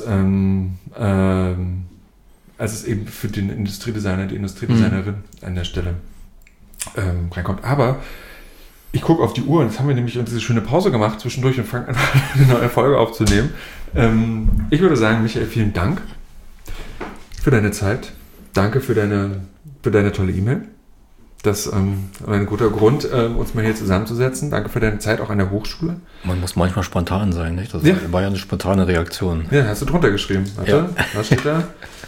eben für den Industriedesigner, die Industriedesignerin an der Stelle reinkommt. Aber ich gucke auf die Uhr und jetzt haben wir nämlich diese schöne Pause gemacht zwischendurch und fangen an, eine neue Folge aufzunehmen. Ich würde sagen, Michael, vielen Dank für deine Zeit. Danke für deine tolle E-Mail. Das ist ein guter Grund, uns mal hier zusammenzusetzen. Danke für deine Zeit auch an der Hochschule. Man muss manchmal spontan sein, nicht? Das war ja eine spontane Reaktion. Ja, hast du drunter geschrieben. Warte, was steht da?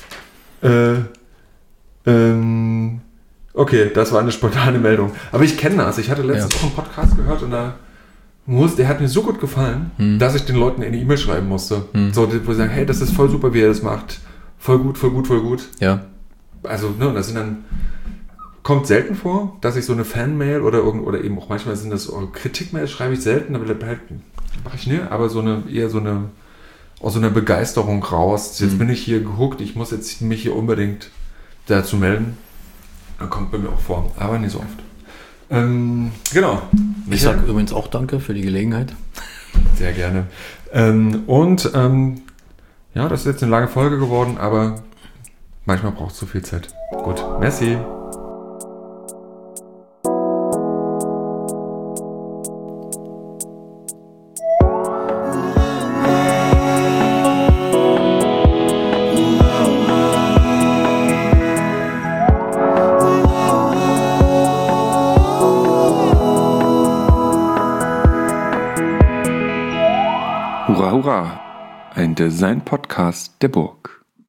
Okay, das war eine spontane Meldung. Aber ich kenne das. Ich hatte letztens auch einen Podcast gehört und der hat mir so gut gefallen, dass ich den Leuten eine E-Mail schreiben musste. So, wo sie sagen, hey, das ist voll super, wie ihr das macht. Voll gut, voll gut, voll gut. Ja. Also, ne, das kommt selten vor, dass ich so eine Fan-Mail oder eben auch manchmal sind das Kritik-Mails, schreibe ich selten, aber mache ich nicht, aber aus so einer Begeisterung raus. Jetzt bin ich hier gehuckt, ich muss jetzt mich hier unbedingt dazu melden. Dann kommt bei mir auch vor, aber nicht so oft. Genau. Ich sage übrigens auch danke für die Gelegenheit. Sehr gerne. Das ist jetzt eine lange Folge geworden, aber manchmal braucht es so viel Zeit. Gut, merci. Hurra, hurra! Ein Design-Podcast der Burg.